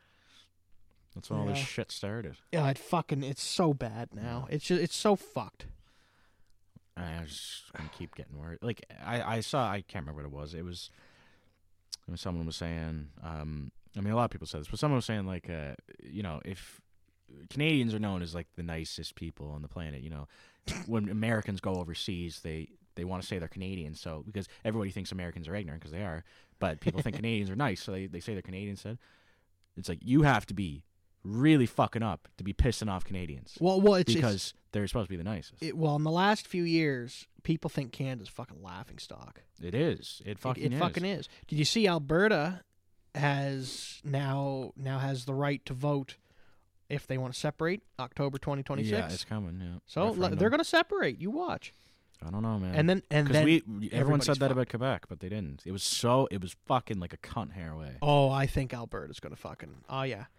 That's when all this Yeah. shit started. Yeah, it fucking, it's so bad now. It's just, it's so fucked. I was just gonna keep getting worse. Like I, I saw. I can't remember what it was. It was. It was someone was saying. Um, I mean, a lot of people said this, but someone was saying like, uh, you know, if Canadians are known as like the nicest people on the planet, you know, when Americans go overseas, they they want to say they're Canadians. So because everybody thinks Americans are ignorant because they are, but people think Canadians are nice, so they they say they're Canadians. Said it's like you have to be really fucking up to be pissing off Canadians Well, well, it's because it's, they're supposed to be the nicest. it, well, in the last few years, people think Canada's fucking laughing stock. It is. It fucking it, it is. fucking is. Did you see Alberta has now now has the right to vote if they want to separate October twenty twenty-six? Yeah, it's coming. Yeah. So l- Referendum. they're going to separate. You watch. I don't know, man. And then and because then we everyone everybody's said that fucked. about Quebec, but they didn't. It was so it was fucking like a cunt hair away. Oh, I think Alberta's going to fucking. Oh yeah.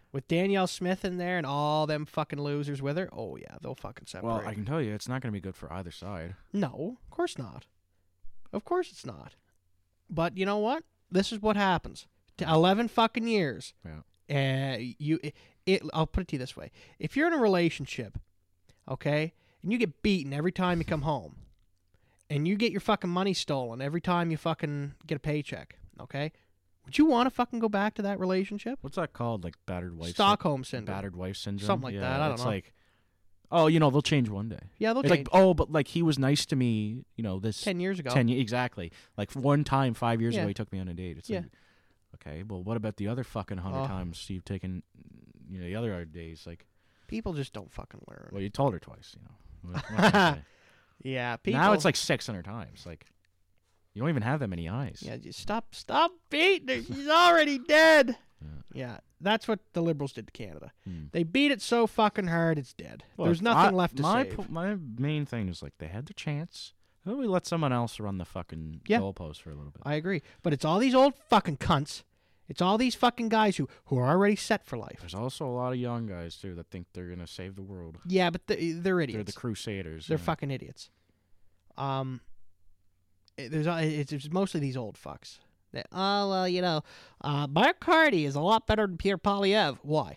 With Danielle Smith in there and all them fucking losers with her, oh yeah, they'll fucking separate. Well, I can tell you, it's not going to be good for either side. No, of course not. Of course it's not. But you know what? This is what happens. To eleven fucking years. Yeah. Uh, you, it, it. I'll put it to you this way: if you're in a relationship, okay, and you get beaten every time you come home, and you get your fucking money stolen every time you fucking get a paycheck, okay, would you want to fucking go back to that relationship? What's that called? Like battered wife Stockholm sy- syndrome. Battered wife syndrome? Something like yeah, that, I don't it's know. like, oh, you know, they'll change one day. Yeah, they'll It's change. like, oh, but like he was nice to me, you know, this Ten years ago. ten ye- exactly. Like one time, five years Yeah. ago, he took me on a date. It's Yeah. like, okay, well, what about the other fucking hundred Oh. times you've taken, you know, the other days? Like, People just don't fucking learn. well, you told her twice, you know. What- what can I say? Yeah, people. Now it's like six hundred times. Like, you don't even have that many eyes. Yeah, just stop, stop beating her. She's already dead. Yeah. Yeah, that's what the Liberals did to Canada. Hmm. They beat it so fucking hard, it's dead. Look, There's nothing I- left to my save. po- my main thing is like they had their chance. Why don't we let someone else run the fucking Yeah. goalpost for a little bit? I agree, but it's all these old fucking cunts. It's all these fucking guys who who are already set for life. There's also a lot of young guys too that think they're gonna save the world. Yeah, but they're, they're idiots. They're the crusaders. They're you know. fucking idiots. Um, it- there's uh, it's, it's mostly these old fucks. That, oh well, you know, uh, Mark Carty is a lot better than Pierre Poilievre. Why?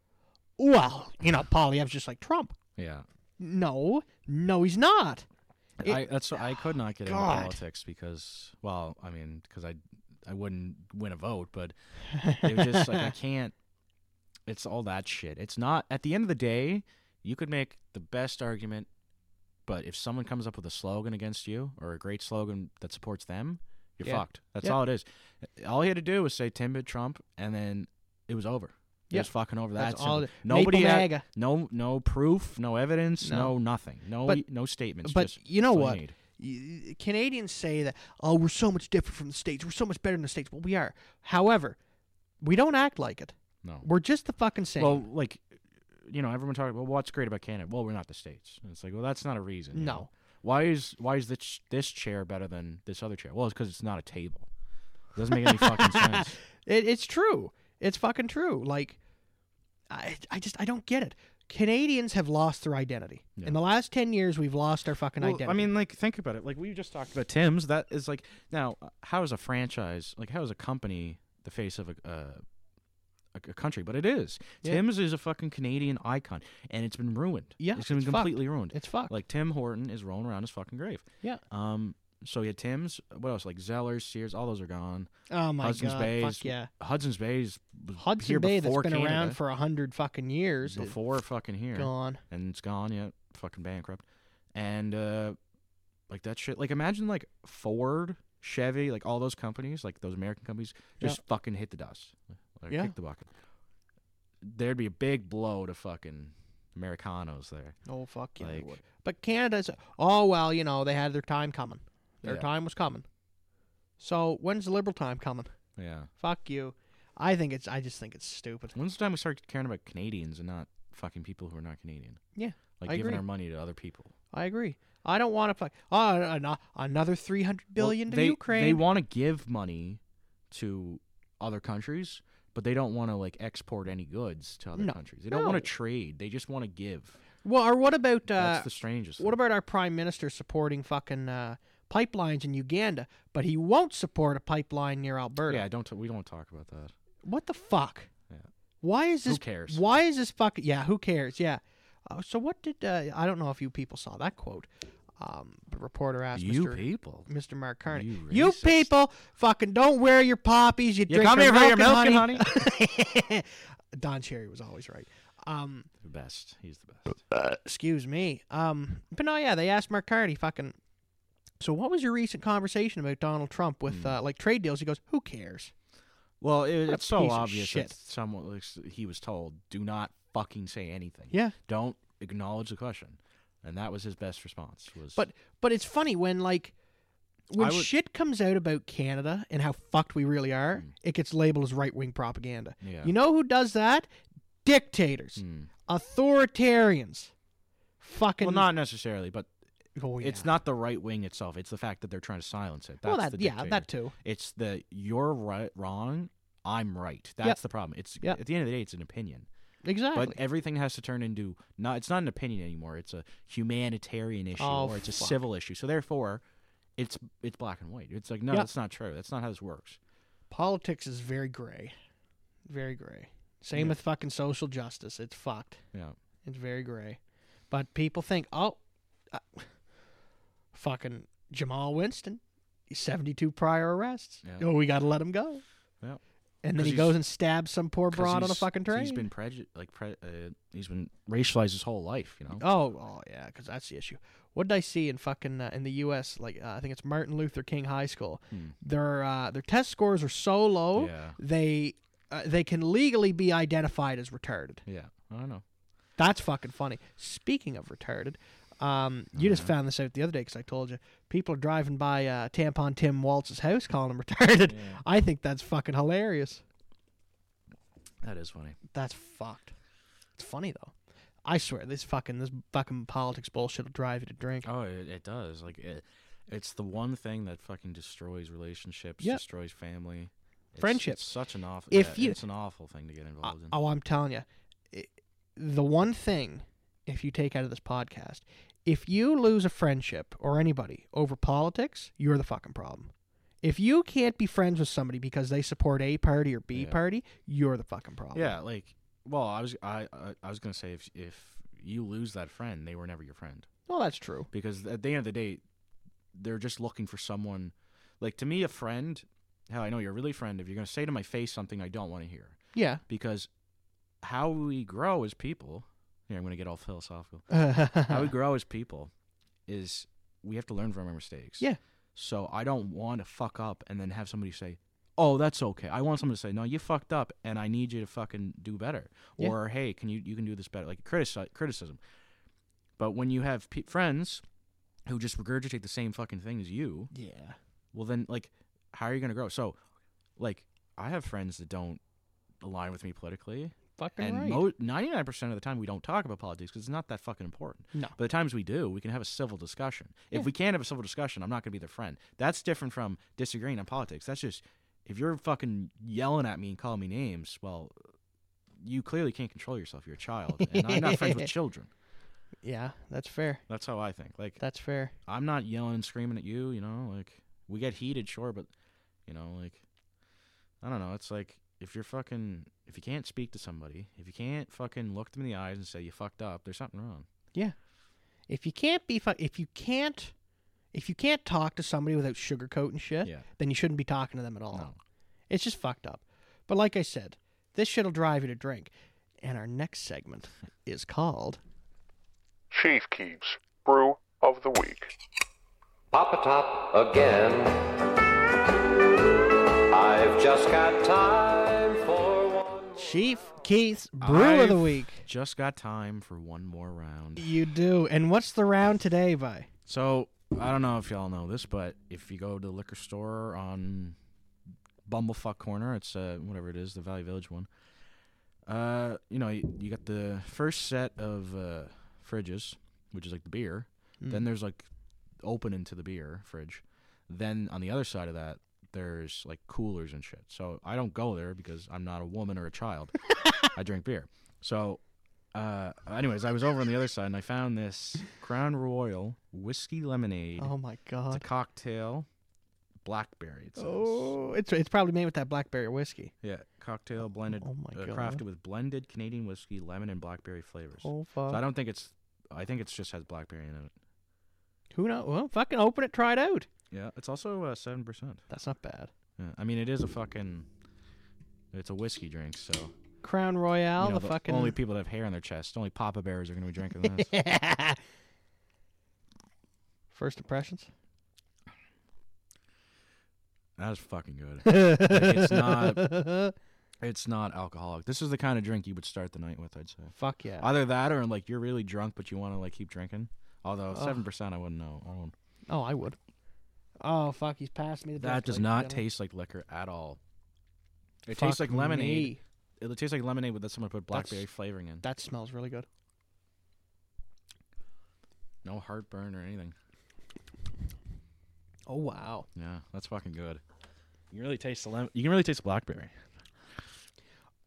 Well, you know, Poilievre's just like Trump. Yeah. No, no, he's not. It- I that's what- I could not get into God. politics because, well, I mean, because I I wouldn't win a vote, but it was just like I can't. It's all that shit. It's not. At the end of the day, you could make the best argument, but if someone comes up with a slogan against you or a great slogan that supports them, you're Yeah. fucked. That's Yeah. all it is. All he had to do was say Timbit Trump, and then it was over. It Yeah. was fucking over. That's That's all all. it- Nobody Maple had MAGA. no no proof, no evidence, No. no, nothing, no But- no statements. But just, you know that's all what? need. Y- Canadians say that, oh, we're so much different from the States. We're so much better than the States. Well, we are. However, we don't act like it. No. We're just the fucking same. Well, like, you know, everyone talking. Well, what's great about Canada? Well, we're not the states. And it's like, well, that's not a reason. you No. know? Why is why is this this chair better than this other chair? Well, it's because it's not a table. It doesn't make any fucking sense. It, it's true. It's fucking true. Like, I, I just, I don't get it. Canadians have lost their identity. Yeah. In the last ten years, we've lost our fucking Well, identity. I mean, like, think about it. Like, we just talked about Tim's. That is like, now, uh, how is a franchise, like, how is a company the face of a, uh, a, a country? But it is. Yeah. Tim's is a fucking Canadian icon, and it's been ruined. Yeah, it's been it's fucked. completely ruined. it's fucked. Like, Tim Horton is rolling around his fucking grave. Yeah. Um. So you had Tim's. What else? Like Zellers, Sears. All those are gone. Oh, my Hudson's God. Bay's. Fuck yeah. Hudson's Bay's was Hudson here Bay that's before been Canada, around for a hundred fucking years. is before fucking here, gone. and it's gone yet. Fucking bankrupt, and uh, like that shit. Like imagine like Ford, Chevy, like all those companies, like those American companies, just fucking hit the dust, like Yeah. kick the bucket. There'd be a big blow to fucking Americanos there. Oh, fuck yeah. they Like- would. But Canada's, oh, well, you know, they had their time coming. Their Yeah. time was coming. So when's the liberal time coming? Yeah. Fuck you. I think it's, I just think it's stupid. When's the time we start caring about Canadians and not fucking people who are not Canadian? Yeah, Like I giving agree. our money to other people. I agree. I don't want to fuck, oh, an- another three hundred billion Well, to they, Ukraine. They want to give money to other countries, but they don't want to like export any goods to other No. countries. They don't No. want to trade. They just want to give. Well, or what about, uh, That's the strangest. what thing. about our prime minister supporting fucking uh, pipelines in Uganda, but he won't support a pipeline near Alberta? Yeah, don't t- we don't talk about that. What the fuck? Yeah. Why is this? Who cares? Why is this fucking? Yeah, who cares? Yeah. Uh, so what did uh, I don't know if you people saw that quote. Um, but reporter asked You Mister people. Mister Mark Carney. You You, racist. people, fucking don't wear your poppies. You, You drink come your here for your milk milk and honey. Don Cherry was always right. Um, The best. He's the best. excuse me. Um, but no, yeah, they asked Mark Carney, fucking. So what was your recent conversation about Donald Trump with Hmm. uh, like trade deals? He goes, who cares? Well, it, What a it's so piece of obvious shit. that someone like, he was told, "Do not fucking say anything. Yeah. Don't acknowledge the question." And that was his best response. Was But but it's funny when like when I would- shit comes out about Canada and how fucked we really are, Mm. it gets labeled as right wing propaganda. yeah. You know who does that? Dictators, Hmm. authoritarians, fucking. Well, not necessarily, but oh, yeah. it's not the right wing itself. It's the fact that they're trying to silence it. That's Well, that the yeah, dictator. that too. It's the you're right, wrong. I'm right. That's Yep. the problem. It's Yep. at the end of the day, it's an opinion. Exactly. But everything has to turn into not. It's not an opinion anymore. It's a humanitarian issue Oh, or it's a fuck. civil issue. So therefore, it's it's black and white. It's like no, Yep. that's not true. That's not how this works. Politics is very gray. Very gray. Same Yeah. with fucking social justice. It's fucked. Yeah. It's very gray. But people think, oh, uh, fucking Jamal Winston, he's seventy-two prior arrests. Yeah. Oh, we got to let him go. Yeah. And then 'Cause he he's- goes and stabs some poor 'Cause broad on a he's- fucking train. He's been preju- like pre- uh, he's been racialized his whole life. You know. Oh, oh yeah, because that's the issue. What did I see in fucking uh, in the U S? Like uh, I think it's Martin Luther King High School. Hmm. Their uh, their test scores are so low Yeah. they uh, they can legally be identified as retarded. Yeah. I don't know. That's fucking funny. Speaking of retarded, um, you just Mhm. found this out the other day because I told you people are driving by uh, Tampon Tim Waltz's house calling him retarded. Yeah. I think that's fucking hilarious. That is funny. That's fucked. It's funny though. I swear this fucking this fucking politics bullshit will drive you to drink. Oh, it, it does. Like it, it's the one thing that fucking destroys relationships, Yep. destroys family, It's- Friendship. It's such an awful. If yeah, you- it's an awful thing to get Uh, involved in. oh, I'm telling you, the one thing, if you take out of this podcast, if you lose a friendship or anybody over politics, you're the fucking problem. If you can't be friends with somebody because they support A party or B Yeah. party, you're the fucking problem. Yeah, like, well, I was, I, I, I was gonna say if if you lose that friend, they were never your friend Well, that's true. because at the end of the day, they're just looking for someone. Like to me, a friend. Hell, I know you're really a friend if you're gonna say to my face something I don't want to hear. Yeah. Because how we grow as people. Here, I'm gonna get all philosophical. How we grow as people is we have to learn from our mistakes. Yeah. So I don't want to fuck up and then have somebody say, "Oh, that's okay." I want someone to say, "No, you fucked up, and I need you to fucking do better." Yeah. Or, "Hey, can you you can do this better?" Like critici- criticism. But when you have pe- friends who just regurgitate the same fucking thing as you, yeah. well, then like, how are you gonna grow? So, like, I have friends that don't align with me politically. Fucking And right. mo- ninety-nine percent of the time, we don't talk about politics because it's not that fucking important. No. But the times we do, we can have a civil discussion. Yeah. If we can't have a civil discussion, I'm not going to be their friend. That's different from disagreeing on politics. That's just, if you're fucking yelling at me and calling me names, well, you clearly can't control yourself. You're a child. And I'm not friends with children. Yeah, that's fair. That's how I think. Like, That's fair. I'm not yelling and screaming at you, you know? Like, we get heated, sure, but, you know, like, I don't know. It's like, if you're fucking, if you can't speak to somebody, if you can't fucking look them in the eyes and say you fucked up, there's something wrong. If you can't be, fu- if you can't, if you can't talk to somebody without sugarcoating shit, Yeah. then you shouldn't be talking to them at all. No. It's just fucked up. But like I said, this shit'll drive you to drink. And our next segment is called Chief Keef's Brew of the Week. Pop a top again. I've just got time for one. Chief Keith's Brew of the I've Week. Just got time for one more round. You do. And what's the round today, Vi? So, I don't know if y'all know this, but if you go to the liquor store on Bumblefuck Corner, it's uh, whatever it is, the Valley Village one, uh, you know, you, you got the first set of uh, fridges, which is like the beer. Mm. Then there's like open into the beer fridge. Then on the other side of that, there's like coolers and shit. So I don't go there because I'm not a woman or a child. I drink beer. So, uh, anyways, I was over on the other side and I found this Crown Royal whiskey lemonade. Oh, my It's a God. cocktail, blackberry. It says. Oh, it's it's probably made with that blackberry whiskey. Yeah, cocktail blended, Oh, my uh, God. crafted with blended Canadian whiskey, lemon, and blackberry flavors. Oh, fuck. So I don't think it's. I think it's just has blackberry in it. Who knows? Well, fucking open it, try it out. Yeah, it's also uh, seven percent. That's not bad. Yeah, I mean, it is a fucking. It's a whiskey drink, so Crown Royale, you know, the, the fucking. only people that have hair on their chest, only Papa Bears are going to be drinking this. First impressions? That was fucking good. it's not- It's not alcoholic. This is the kind of drink you would start the night with, I'd say. Fuck yeah. Either that or like you're really drunk, but you want to like keep drinking. Although Ugh. seven percent, I wouldn't know. I don't. Oh, I would. Oh, fuck, he's passed me the That drink does like not that. taste like liquor at all. It Fuck tastes like lemonade. me. It tastes like lemonade with someone put That's- blackberry flavoring in. That smells really good. No heartburn or anything. Oh, wow. Yeah, that's fucking good. You can really taste the lemon. You can really taste the blackberry.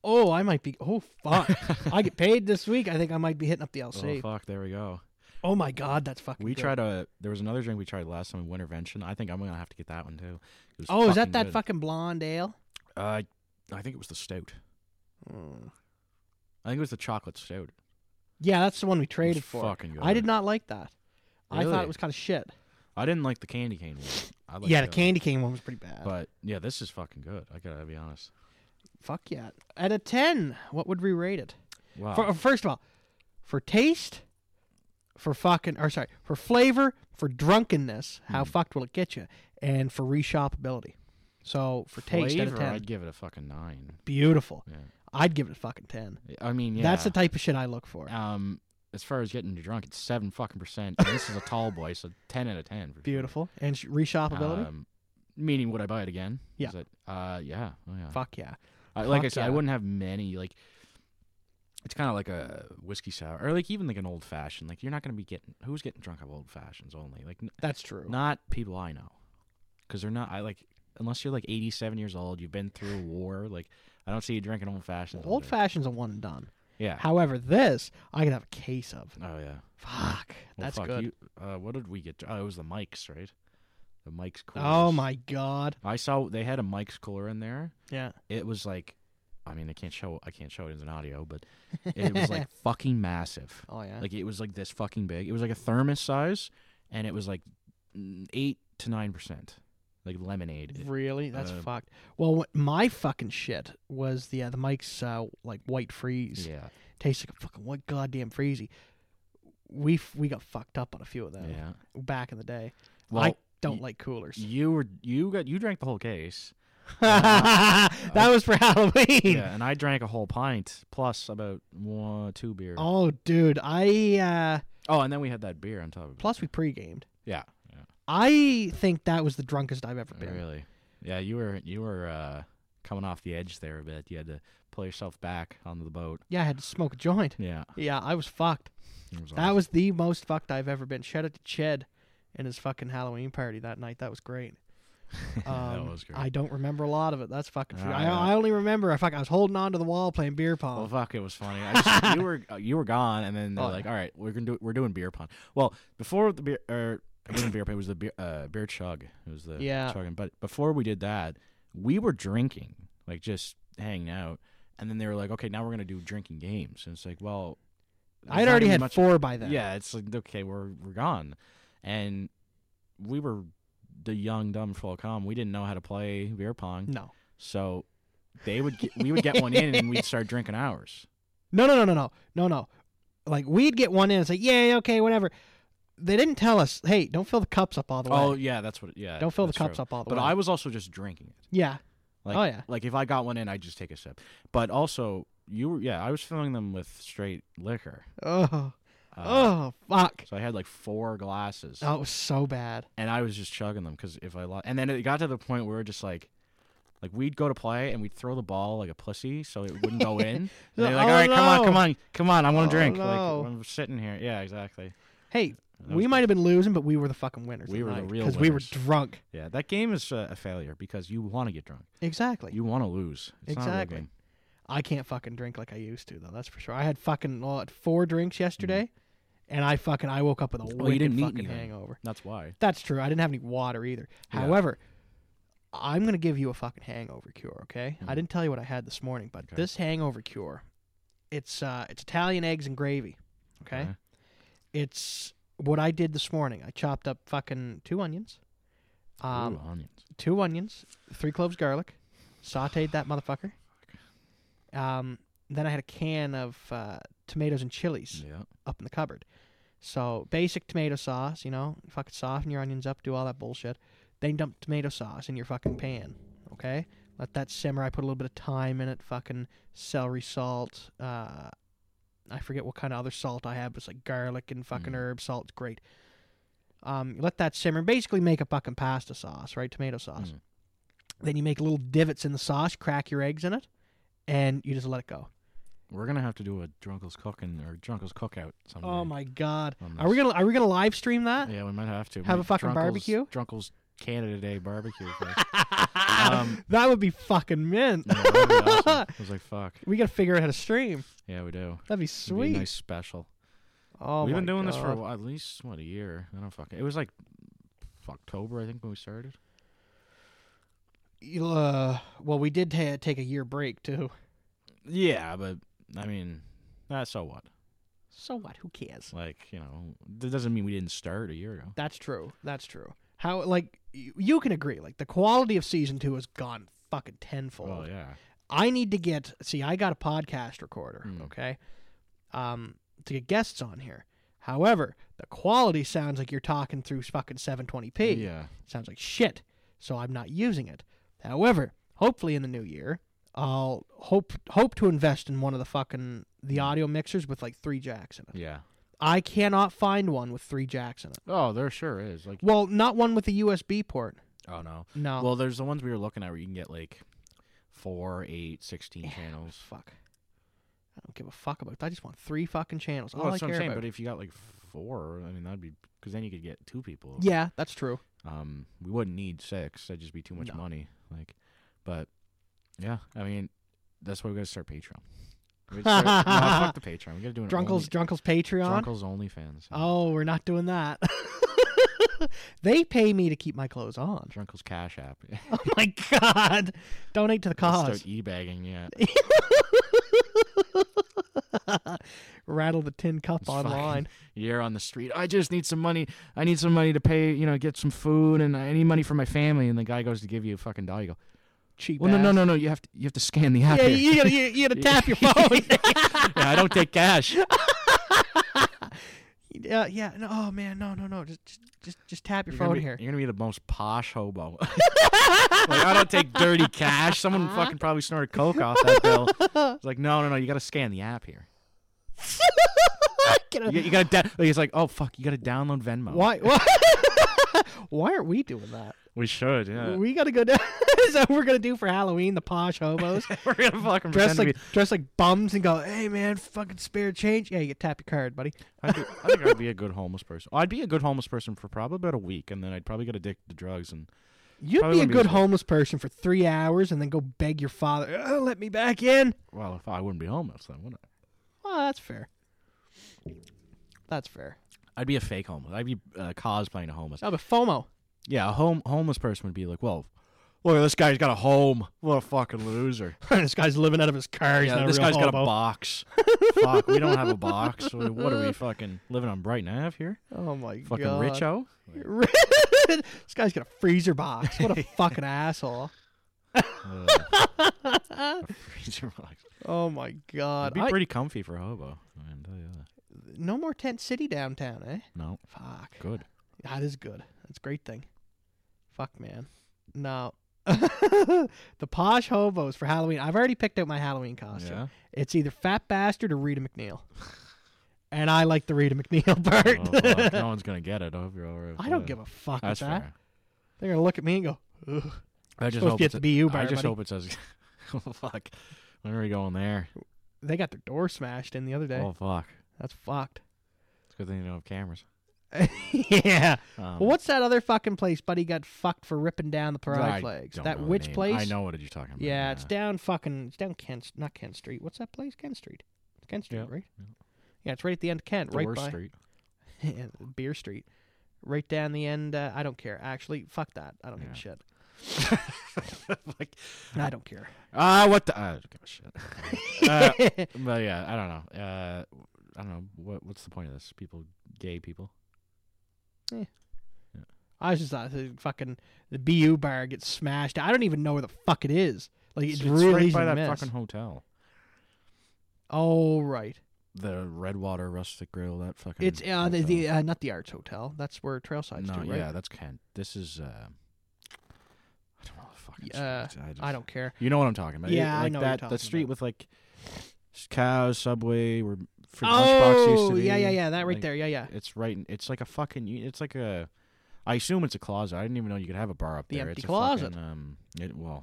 Oh, I might be. Oh, fuck. I get paid this week. I think I might be hitting up the L C. Oh fuck, there we go. Oh, my God. That's fucking We good. tried a. There was another drink we tried last time, Wintervention. I think I'm gonna have to get that one too. It was Oh, is that fucking that good. fucking blonde ale? Uh, I think it was the stout. Mm. I think it was the chocolate stout. Yeah, that's the one we traded for. Fucking good. I did not like that. I thought Really? it was kind of shit. I didn't like the candy cane one. I liked Yeah, the other candy cane one was pretty bad. one. But yeah, this is fucking good. I gotta be honest. Fuck yeah. At a ten, what would we rate it? Wow. For, first of all, for taste, for fucking, or sorry, for flavor, for drunkenness, how Hmm. fucked will it get you? And for reshoppability. So for taste, at a Flavor, ten. I'd give it a fucking nine. Beautiful. Yeah. I'd give it a fucking ten. I mean, yeah. That's the type of shit I look for. Um, as far as getting you drunk, it's seven fucking percent. And this is a tall boy, so ten out of ten. For sure. Beautiful. And sh- reshoppability? Um, meaning, would I buy it again? Yeah. Is it, uh, yeah. Oh, yeah. Fuck yeah. I, like I fuck said, I yeah. wouldn't have many. Like, it's kind of like a whiskey sour, or like even like an old fashioned. Like, you're not gonna be getting who's getting drunk of old fashions only. Like, n- That's true. not people I know, because they're not. I like unless you're like eighty-seven years old, you've been through a war. Like, I don't see you drinking old fashions. all Old day. fashioned's a one and done. Yeah. However, this, I could have a case of. Oh yeah. Fuck. Well, That's fuck, good. You, uh, what did we get? Oh, it was the Mike's, right? The Mike's coolers. Oh my God. I saw they had a Mike's cooler in there. Yeah. It was like, I mean, I can't show I can't show it as an audio, but it was like fucking massive. Oh yeah. Like it was like this fucking big. It was like a thermos size, and it was like mm, eight to nine percent, like lemonade. It- Really? That's uh, fucked. Well, what, my fucking shit was the uh, the Mike's uh, like white freeze. yeah, Tastes like a fucking white goddamn freezy. We f- we got fucked up on a few of them yeah. back in the day. Well, I don't y- like coolers. You were you got you drank the whole case. That was for Halloween. Yeah, and I drank a whole pint plus about one, two beers. Oh, dude, I uh, Oh, and then we had that beer on top of it. plus we pre-gamed. Yeah, yeah. I think that was the drunkest I've ever been. Really? Yeah, you were you were uh, coming off the edge there a bit. You had to pull yourself back onto the boat. Yeah, I had to smoke a joint. Yeah, Yeah, I was fucked. it was That awesome. was the most fucked I've ever been. Shout out to Ched and his fucking Halloween party that night. That was great. that Um, was great. I don't remember a lot of it. That's fucking. True. Ah, I, yeah. I only remember I fuck. I was holding on to the wall playing beer pong. Well, fuck, it was funny. I just, you were uh, you were gone, and then they're Oh, like, yeah. "All right, we're gonna do we're doing beer pong." Well, before the beer, or it wasn't beer pong, it was the beer, uh, beer chug. It was the Yeah. chugging. But before we did that, we were drinking, like just hanging out, and then they were like, "Okay, now we're gonna do drinking games." And it's like, well, I'd there's not already even had much- four by then. Yeah, it's like okay, we're we're gone, and we were the young dumb full calm. We didn't know how to play beer pong, No. so they would get, we would get one in, and we'd start drinking ours. No. No. No. No. No. No. No. Like we'd get one in and say, "Yeah, okay, whatever." They didn't tell us, "Hey, don't fill the cups up all the way." Oh yeah, that's what. Yeah, Don't fill the that's cups true. up all the But way. I was also just drinking it. Yeah. Like, Oh, yeah. Like if I got one in, I'd just take a sip. But also, you were yeah, I was filling them with straight liquor. Oh. Uh, Oh. Fuck. So I had like four glasses, Oh, it was so bad. and I was just chugging them because if I lost, and then it got to the point where we're just like. Like we'd go to play and we'd throw the ball like a pussy so it wouldn't go in. And they're like, Oh, "All right, come on, no. come on, come on! I want Oh, to drink." no. Like I'm sitting here. Yeah, exactly. Hey, That we was might have been losing, but we were the fucking winners. We were the real because we were winners. drunk. Yeah, that game is uh, a failure because you want to get drunk. Exactly. You want to lose. It's not a real Exactly. game. I can't fucking drink like I used to though. That's for sure. I had fucking what, four drinks yesterday, and I fucking I woke up with a Mm. you wicked didn't eat fucking anything. hangover. That's why. That's true. I didn't have any water either. Yeah. However, I'm gonna give you a fucking hangover cure. Okay. Mhm. I didn't tell you what I had this morning, but Okay. this hangover cure, it's uh, it's Italian eggs and gravy. Okay. It's what I did this morning. I chopped up fucking two onions, um, Ooh, onions. two onions, three cloves garlic, sautéed that motherfucker. Um, then I had a can of uh, tomatoes and chilies Yeah. up in the cupboard. So basic tomato sauce, you know, fucking soften your onions up, do all that bullshit. Then dump tomato sauce in your fucking pan, okay? Let that simmer. I put a little bit of thyme in it, fucking celery salt. Uh, I forget what kind of other salt I have, but it's like garlic and fucking Mm. herb salt. It's great. Um, you let that simmer. Basically make a fucking pasta sauce, right? Tomato sauce. Mm. Then you make little divots in the sauce, crack your eggs in it, and you just let it go. We're gonna have to do a Drunkle's cooking or Drunkle's cookout someday. Oh my god! on Are we this. gonna are we gonna live stream that? Yeah, we might have to Have a Make fucking Drunkle's- barbecue? Drunkle's Canada Day barbecue. um, that would be fucking mint. yeah, that'd be awesome. I was like, fuck. We gotta figure out how to stream. Yeah, we do. That'd be It'd sweet. be a nice special. Oh, We've my been doing God. this for a while, at least what a year. I don't fucking. It was like October, I think, when we started. You, Uh, well, we did ta- take a year break too. Yeah, but I mean, uh, so what? So what? Who cares? Like, you know, that doesn't mean we didn't start a year ago. That's true. That's true. How like y- you can agree? Like the quality of season two has gone fucking tenfold. Oh yeah. I need to get. See, I got a podcast recorder. Mm. Okay, um, to get guests on here. However, the quality sounds like you're talking through fucking seven twenty p. Yeah. Sounds like shit. So I'm not using it. However, hopefully in the new year, I'll hope hope to invest in one of the fucking the audio mixers with like three jacks in it. Yeah. I cannot find one with three jacks in it. Oh, there sure is. Like, Well, not one with a U S B port. oh no. No. Well, there's the ones we were looking at where you can get like four, eight, sixteen channels. Fuck. I don't give a fuck about. I just want three fucking channels. All Well, I that's what I'm care saying. about. But if you got like four, I mean, that'd be because then you could get two people. Yeah, that's true. Um, we wouldn't need six. That'd just be too much No. money. Like, but yeah, I mean, that's why we gotta start Patreon. We gotta start, no, fuck the Patreon. We gotta do an Drunkle's Drunkle's Patreon. only, Drunkle's OnlyFans. Oh, we're not doing that. They pay me to keep my clothes on. Drunkle's Cash App. Oh my god! Donate to the Let's cause. Start e-bagging. Yeah. Rattle the tin cup It's online. fucking- You're on the street. I just need some money. I need some money to pay. You know, get some food, and I need money for my family. And the guy goes to give you a fucking dollar. You go, Cheap. well, no, no, ass. no, no. You have to, you have to scan the app. Yeah, here. you gotta, you, you gotta tap your phone. Yeah, I don't take cash. Yeah, yeah. No, oh man, no, no, no. Just, just, just, just tap your You're gonna phone be- here. You're gonna be the most posh hobo. Like, I don't take dirty cash. Someone fucking probably snorted coke off that bill. It's like, no, no, no. You got to scan the app here. Get a- You, you got to. Da- like, it's like, oh fuck, you got to download Venmo. Why? Why? Why aren't we doing that? We should. Yeah. We gotta go down. Is that what we're gonna do for Halloween? The posh hobos We're gonna fucking dress pretend to like be- dress like bums and go, "Hey man, fucking spare change." Yeah, you get tap your card, buddy. I'd be, I think I'd be a good homeless person. I'd be a good homeless person for probably about a week, and then I'd probably get addicted to drugs. And You'd Probably be a wouldn't be good as good. homeless person for three hours and then go beg your father, oh, "Let me back in." well, if I wouldn't be homeless, then would I? Well, that's fair. That's fair. I'd be a fake homeless. I'd be uh, cosplaying a homeless. Oh, but FOMO. Yeah, a home homeless person would be like, well, look, this guy's got a home. What a fucking loser. This guy's living out of his car. He's Yeah, not a this real guy's got a hobo. box. Fuck, we don't have a box. What are we fucking living on Brighton Ave here? Oh my Fucking god. Richo? This guy's got a freezer box. What a fucking asshole. Uh, a freezer box. Oh my god. It'd be I- pretty comfy for a hobo. I can tell you that. no more tent city downtown, eh? No, Fuck. good. That is good. That's a great thing. Fuck, man. No. The posh hobos for Halloween. I've already picked out my Halloween costume. Yeah. It's either Fat Bastard or Rita McNeil. And I like the Rita McNeil part. Oh, fuck. No one's gonna get it. I hope you're all right. I don't give a fuck That's with that. fair. They're going to look at me and go, ugh. I just supposed hope to get it's the a- B U I bar, just buddy. hope it says. Oh fuck! When are we going there? They got their door smashed in the other day. Oh fuck! That's fucked. It's a good thing you don't have cameras. Yeah. Um, Well, what's that other fucking place Buddy got fucked for ripping down the pride I flags? don't That know the witch name. place? I know what you're talking about. Yeah, it's down fucking, it's down Kent, not Kent Street. What's that place? Kent Street. It's Kent Street, Yep, right? yep. Yeah, it's right at the end of Kent, The right worst by street. yeah, Beer Street. Right down the end. Uh, I don't care. Actually, fuck that. I don't give a Yeah. shit. like, I don't care. ah, what the? I don't give a shit. uh, but yeah, I don't know. Uh, I don't know what. What's the point of this? People, gay people. I was just thought the fucking the B U bar gets smashed. I don't even know where the fuck it is. Like it's, It's really right easy by to that miss. fucking hotel. Oh right, The Redwater Rustic Grill. That fucking. it's uh, the, hotel. the uh, not the Arts Hotel. That's where Trailside's No, to, right? yeah, that's Kent. This is. Uh, I don't know the fucking Uh, street. I, just, I don't care. You know what I'm talking about? Yeah, I like know what you're that. talking The street about. with like cows, Subway, where free lunchbox used Oh to be. yeah, yeah, yeah. That right Like, there. Yeah, yeah. It's right. in- It's like a fucking. It's like a. I assume it's a closet. I didn't even know you could have a bar up The there. empty it's a closet. Fucking, um. It, well.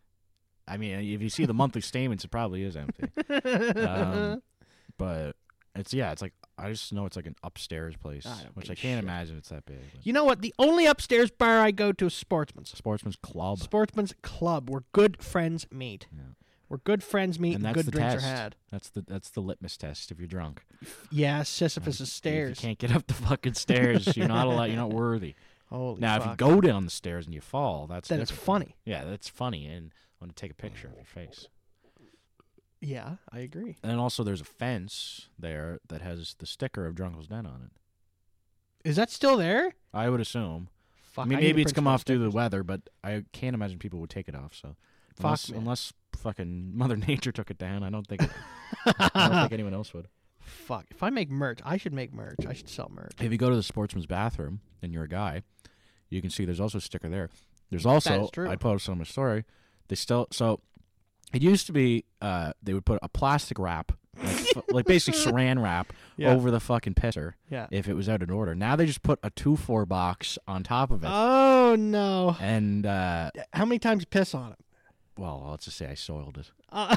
I mean, if you see the monthly statements, it probably is empty. um, but It's yeah. It's like I just know it's like an upstairs place, I don't which give I a can't shit. imagine it's that big. but- You know what? The only upstairs bar I go to is Sportsman's. Sportsman's Club. Sportsman's Club, where good friends meet. Yeah. Where good friends meet And and, that's good the drinks test. are had. That's the that's the litmus test if you're drunk. Yeah, Sisyphus' If stairs. you can't get up the fucking stairs, you're not allowed. You're not worthy. Holy Now, fuck. if you go down the stairs and you fall, that's Then it's different. funny. Yeah, that's funny, and I want to take a picture of your face. Yeah, I agree. And then also, there's a fence there that has the sticker of Drunkle's Den on it. Is that still there? I would assume. Fuck, I mean, need to maybe it's print come some off due to the stickers. weather, but I can't imagine people would take it off. So, Fuck, unless, man. unless fucking Mother Nature took it down, I don't think. It, I don't think anyone else would. Fuck. If I make merch, I should make merch. I should sell merch. If you go to the sportsman's bathroom and you're a guy, you can see there's also a sticker there. There's also is true. I posted on my story. They still so it used to be uh, they would put a plastic wrap, like, fu- like basically saran wrap, Yeah. over the fucking pisser Yeah. if it was out of order. Now they just put a two four box on top of it, Oh, no. and uh, How many times you piss on it? well, let's just say I soiled it. Uh,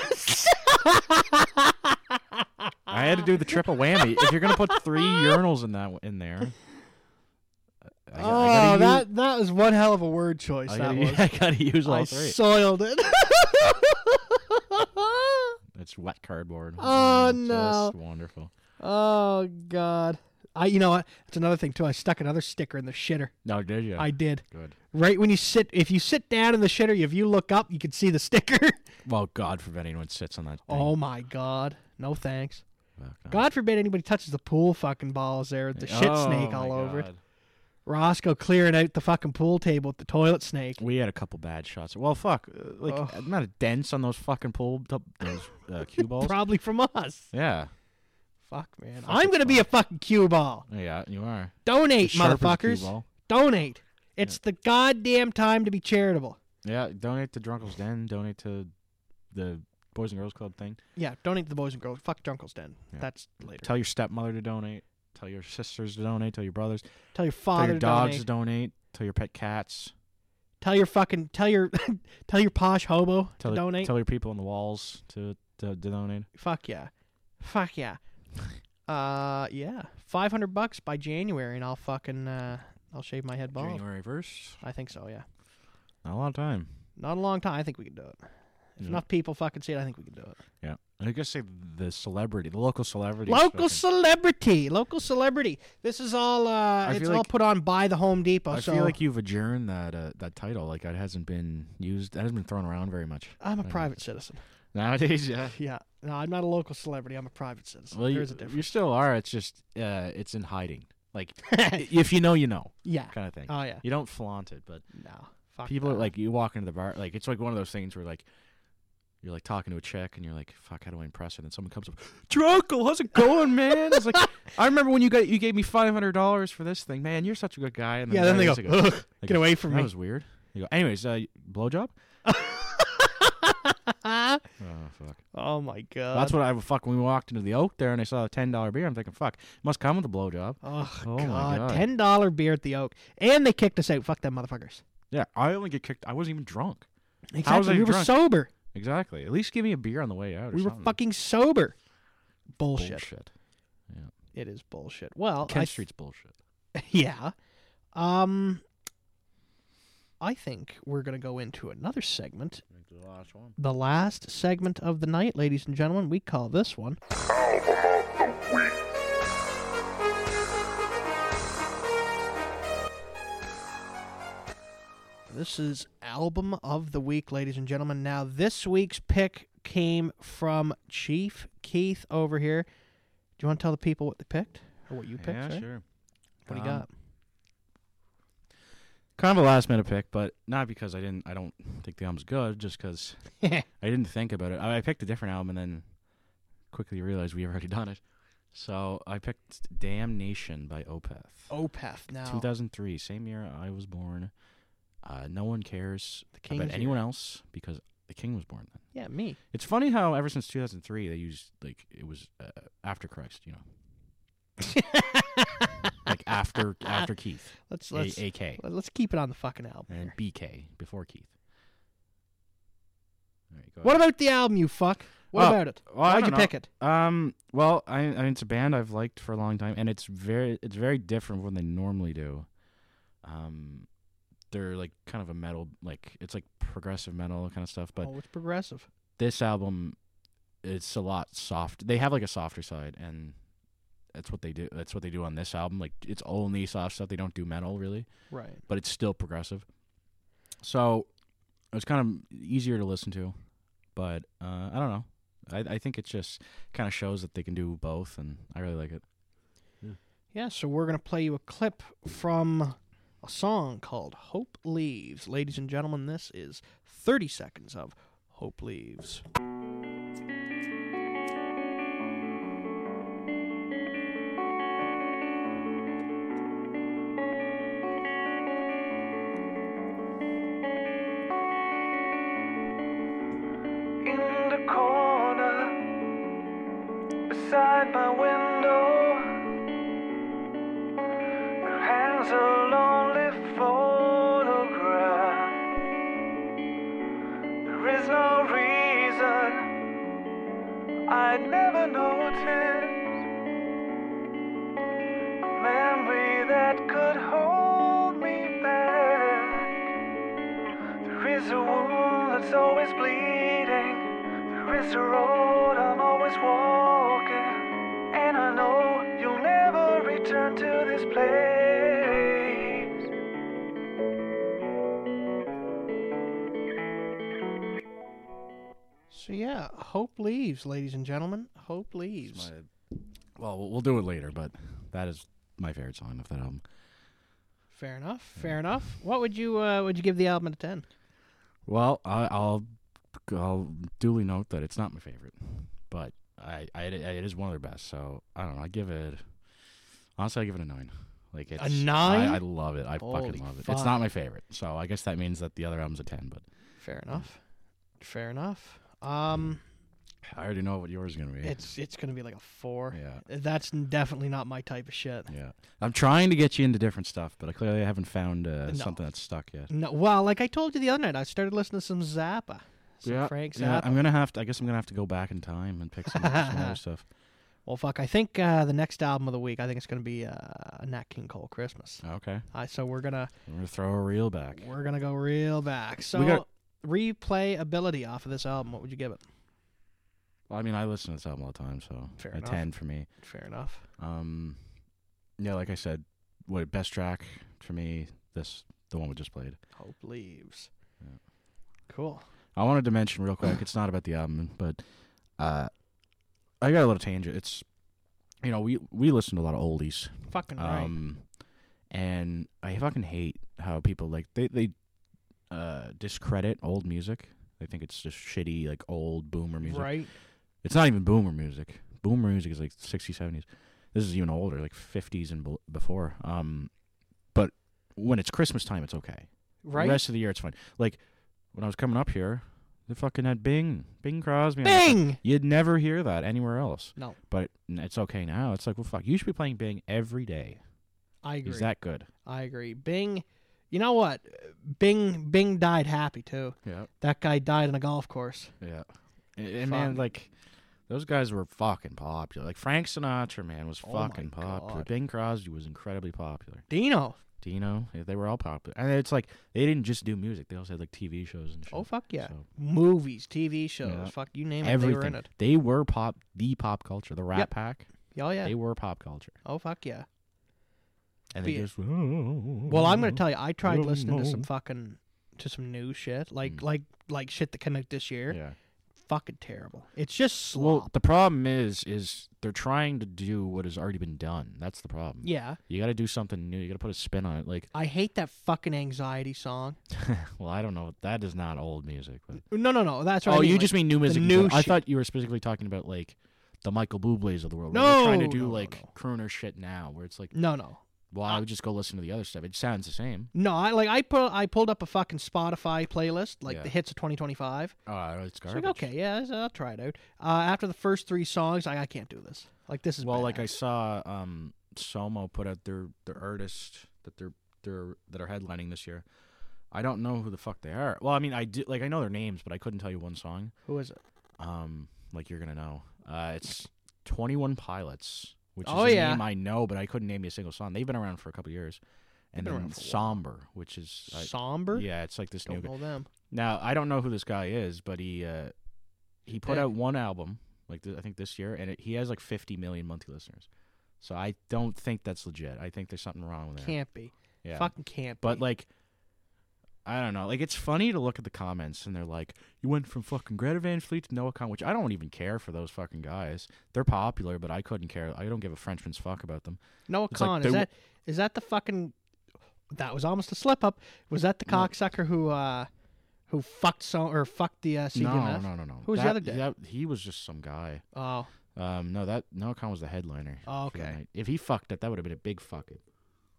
I had to do the triple whammy. If you're gonna put three urinals in that in there, I, got- I oh, gotta use, that, that was one hell of a word choice, I that gotta, was. I gotta use all I three. soiled it. It's wet cardboard. Oh, Mm, no. Just wonderful. Oh, God. I, you know what? It's another thing, too. I stuck another sticker in the shitter. No, did you? I did. Good. Right when you sit, if you sit down in the shitter, if you look up, you can see the sticker. Well, God forbid anyone sits on that thing. Oh, my God. No thanks. Fuck, no. God forbid anybody touches the pool fucking balls there with the shit Oh, snake my all over it. God. Roscoe clearing out the fucking pool table with the toilet snake. We had a couple bad shots. Well, fuck. uh, Like, Ugh. not a dents on those fucking pool, th- those uh, cue balls. Probably from us. Yeah. Fuck, man. Fuck, I'm it's going to be fine. a fucking cue ball. Yeah, you are. Donate, Sharp as a cue motherfuckers. ball. Donate. It's the goddamn time to be charitable. Yeah, donate to Drunkle's Den. Donate to the Boys and Girls Club thing. Yeah, donate to the Boys and Girls. Fuck Drunkle's Den. Yeah. That's later. Tell your stepmother to donate. Tell your sisters to donate. Tell your brothers. Tell your Tell father your to dogs donate. to donate. Tell your pet cats. Tell your fucking tell your tell your posh hobo Tell to the- donate. Tell your people on the walls to to, to donate. Fuck yeah. Fuck yeah. uh yeah. Five hundred bucks by January and I'll fucking uh I'll shave my head bald. January first. I think so, yeah. Not a lot of time. Not a long time. I think we can do it. If Yeah. enough people fucking see it, I think we can do it. Yeah. I guess say the celebrity, the local celebrity. Local fucking- celebrity. Local celebrity. This is all uh I it's feel all like- put on by the Home Depot, I so feel like you've adjourned that uh, that title. Like it hasn't been used. That hasn't been thrown around very much I'm a Okay. private citizen. nowadays. Yeah. Yeah. No, I'm not a local celebrity. I'm a private citizen. Well, you, There's a you difference. still are. It's just uh, it's in hiding. Like if you know, you know, Yeah. kind of thing. Oh yeah. You don't flaunt it, but No. Fuck people that. like you walk into the bar. Like it's like one of those things where like. You're like talking to a chick, and you're like, "Fuck, how do I impress her?" And then someone comes up, "Drunkle, how's it going, man?" It's like, I remember when you got you gave me five hundred dollars for this thing, man. You're such a good guy. And Yeah, then they go, guy "Ugh, they get go, away from that me." was weird. You go, anyways, uh, blowjob? Oh fuck. Oh my god. That's what I fuck when we walked into the Oak there, and I saw a ten dollar beer. I'm thinking, fuck, it must come with a blowjob. Oh, Oh, my god. God. Ten dollar beer at the Oak. And they kicked us out. Fuck them motherfuckers. Yeah, I only get kicked. I wasn't even drunk. Exactly. was I we were drunk? sober. Exactly. At least give me a beer on the way out. Or We were something. fucking sober. Bullshit. bullshit. It is bullshit. Well, Kent I Street's bullshit. yeah. Um I think we're going to go into another segment. The last one. The last segment of the night, ladies and gentlemen. We call this one Album of the week. This is Album of the Week, ladies and gentlemen. Now, this week's pick came from Chief Keith over here. Do you want to tell the people what they picked? Or what you picked, Yeah, sorry? sure. What do you Um, got? Kind of a last minute pick, but not because I didn't. I don't think the album's good. Just because I didn't think about it. I, I picked a different album and then quickly realized we have already done it. So I picked "Damnation" by Opeth. Opeth. Now, two thousand three, same year I was born. Uh, no one cares The King's about year. anyone else because the King was born then. yeah, me. It's funny how ever since two thousand three they used like it was uh, after Christ, you know, like after after Keith, Let's A- let's A K let's keep it on the fucking album. and here. B K before Keith. All right, go What ahead. about the album, you fuck? What Oh, about it? well, I Why'd you don't pick know. it? Um, well, I, I mean, it's a band I've liked for a long time, and it's very, it's very different from what they normally do. Um, they're like kind of a metal, like it's like progressive metal kind of stuff. But Oh, it's progressive. this album, it's a lot soft. They have like a softer side, and that's what they do. That's what they do on this album. Like it's only soft stuff. They don't do metal really, Right. but it's still progressive. So it was kind of easier to listen to, but uh, I don't know. I, I think it just kind of shows that they can do both, and I really like it. Yeah, so we're going to play you a clip from a song called Hope Leaves. Ladies and gentlemen, this is thirty seconds of Hope Leaves. In the corner beside my window there hangs a lonely photograph. There is no reason I'd never notice a memory that could hold me back. There is a wound that's always bleeding. There is a road I'm always walking, and I know you'll never return to this place. So yeah, Hope Leaves, ladies and gentlemen. Hope Leaves. My, well, we'll we'll do it later, but that is my favorite song of that album. Fair enough. Fair enough. What would you uh, would you give the album out of ten? Well, I, I'll I'll duly note that it's not my favorite, but I, I it is one of their best. So I don't know. I give it honestly, I give it a nine. Like it's nine? I, I love it. I Holy fucking love it. fuck. It's not my favorite, so I guess that means that the other album's a ten. But Fair enough. Fair enough. Um, I already know what yours is gonna be. it's it's gonna be like a four. yeah, That's definitely not my type of shit. yeah. I'm trying to get you into different stuff, but I clearly haven't found uh, No. something that's stuck yet. No, well, like I told you the other night, I started listening to some Zappa, some yeah, Frank Zappa. yeah. I'm gonna have to. I guess I'm gonna have to go back in time and pick some, some other stuff. Well, fuck, I think uh, the next album of the week, I think it's gonna be uh, a Nat King Cole Christmas. Okay, Uh, so we're gonna we're gonna throw a reel back. we're gonna go real back. So We got- replayability off of this album, what would you give it? Well, I mean, I listen to this album all the time, so Fair a enough. ten for me. Fair enough. Um, yeah, like I said, what best track for me? This the one we just played. Hope Leaves. Yeah. Cool. I wanted to mention real quick. It's not about the album, but uh, I got a little tangent. It's you know we we listen to a lot of oldies, Fucking right. um, and I fucking hate how people like they they uh discredit old music. They think it's just shitty like old boomer music. Right. It's not even boomer music. Boomer music is like sixties, seventies. This is even older, like fifties and be- before. Um, but when it's Christmas time, it's okay. Right. The rest of the year, it's fine. Like when I was coming up here, they fucking had Bing, Bing Crosby. on the front. Bing! You'd never hear that anywhere else. No, But n- it's okay now. It's like, well, fuck. You should be playing Bing every day. I agree. He's that good. I agree. Bing, you know what? Bing Bing died happy, too. Yeah, That guy died on a golf course. yeah. And, and man, Fuck. like those guys were fucking popular. Like Frank Sinatra, man, was Oh my fucking popular. God. Bing Crosby was incredibly popular. Dino. Dino, yeah, they were all popular. And it's like they didn't just do music; they also had like T V shows and shit. Oh, fuck yeah. So, Movies, T V shows. Yeah. Fuck, you name it, everything. they were in it. They were pop, the pop culture. The Rat Yep. Pack, Oh, yeah. they were pop culture. Oh, fuck yeah. And they Be- just Well, I'm going to tell you, I tried Oh, listening to some no. fucking, to some new shit. Like, Mm. like, like shit that came out this year. yeah. Fucking terrible. It's just slop. Well, the problem is, is they're trying to do what has already been done. That's the problem. yeah. You got to do something new. You got to put a spin on it. Like, I hate that fucking anxiety song. well, I don't know. That is not old music. But No, no, no. That's what oh, I mean. you like, just mean new music. in new general. I shit. thought you were specifically talking about like the Michael Bublé's of the world. where they're No, trying to do no, no, like no. crooner shit now, where it's like, No, no. well, I would just go listen to the other stuff. It sounds the same. No, I like I put I pulled up a fucking Spotify playlist, like Yeah. the hits of twenty twenty-five. Oh, it's So garbage. like, okay, yeah, so I'll try it out. Uh, after the first three songs, I, I can't do this. Like this is Well, bad. like I saw um, Somo put out their their artist that they're they're that are headlining this year. I don't know who the fuck they are. Well, I mean, I did like I know their names, but I couldn't tell you one song. Who is it? Um, like you're gonna know. Uh, it's twenty-one Pilots, which is Oh, a yeah. name I know, but I couldn't name you a single song. They've been around for a couple years. And They've been then around for a while. Somber, which is I- Somber? yeah, it's like this new Don't guy. know them. Now I don't know who this guy is, but he uh, he put Big. out one album, like th- I think this year, and it, he has like fifty million monthly listeners. So I don't think that's legit. I think there's something wrong with that. Can't be. Yeah. Fucking can't But be. like, I don't know. Like, it's funny to look at the comments, and they're like, "You went from fucking Greta Van Fleet to Noah Kahan," which I don't even care for those fucking guys. They're popular, but I couldn't care. I don't give a Frenchman's fuck about them. Noah it's like Kahan, they is w- that is that the fucking that was almost a slip up. Was that the No. cocksucker who uh who fucked so or fucked the uh, C D M F? No, no, no, no. Who was the That- other guy? that- he was just some guy. Oh. Um, no, that Noah Kahan was the headliner. Oh, for that okay. night. If he fucked it, that would have been a big fuck it.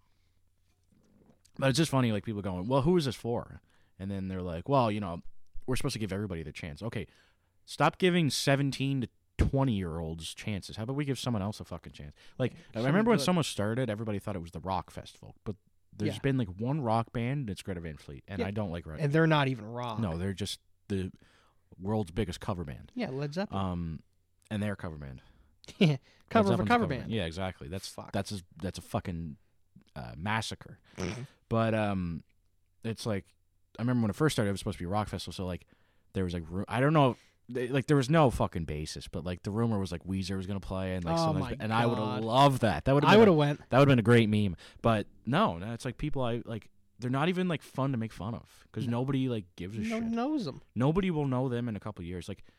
But it's just funny, like people going, "Well, who is this for?" And then they're like, "Well, you know, we're supposed to give everybody the chance." Okay, stop giving seventeen to twenty year olds chances. How about we give someone else a fucking chance? Like, I Someone remember when good. someone started, everybody thought it was the rock festival, but there's Yeah. been like one rock band, and it's Greta Van Fleet, and Yeah. I don't like rock. And they're not even rock. No, they're just the world's biggest cover band. Yeah, Led Zeppelin. Um, and they're a cover band. cover Led of a Zeppelin's cover band. Yeah, exactly. That's Fuck. that's a, that's a fucking uh, massacre. Mm-hmm. But um, it's like I remember when it first started, it was supposed to be a rock festival. So like there was like ru- I don't know, they- like there was no fucking basis, but like the rumor was like Weezer was gonna play and like Oh something- my and I would God. have loved that. That would I have would been have went. a, that would have been a great meme. But no, no, it's like people I like. They're not even like fun to make fun of because nobody like gives a No shit. one knows them. Nobody will know them in a couple years. Like,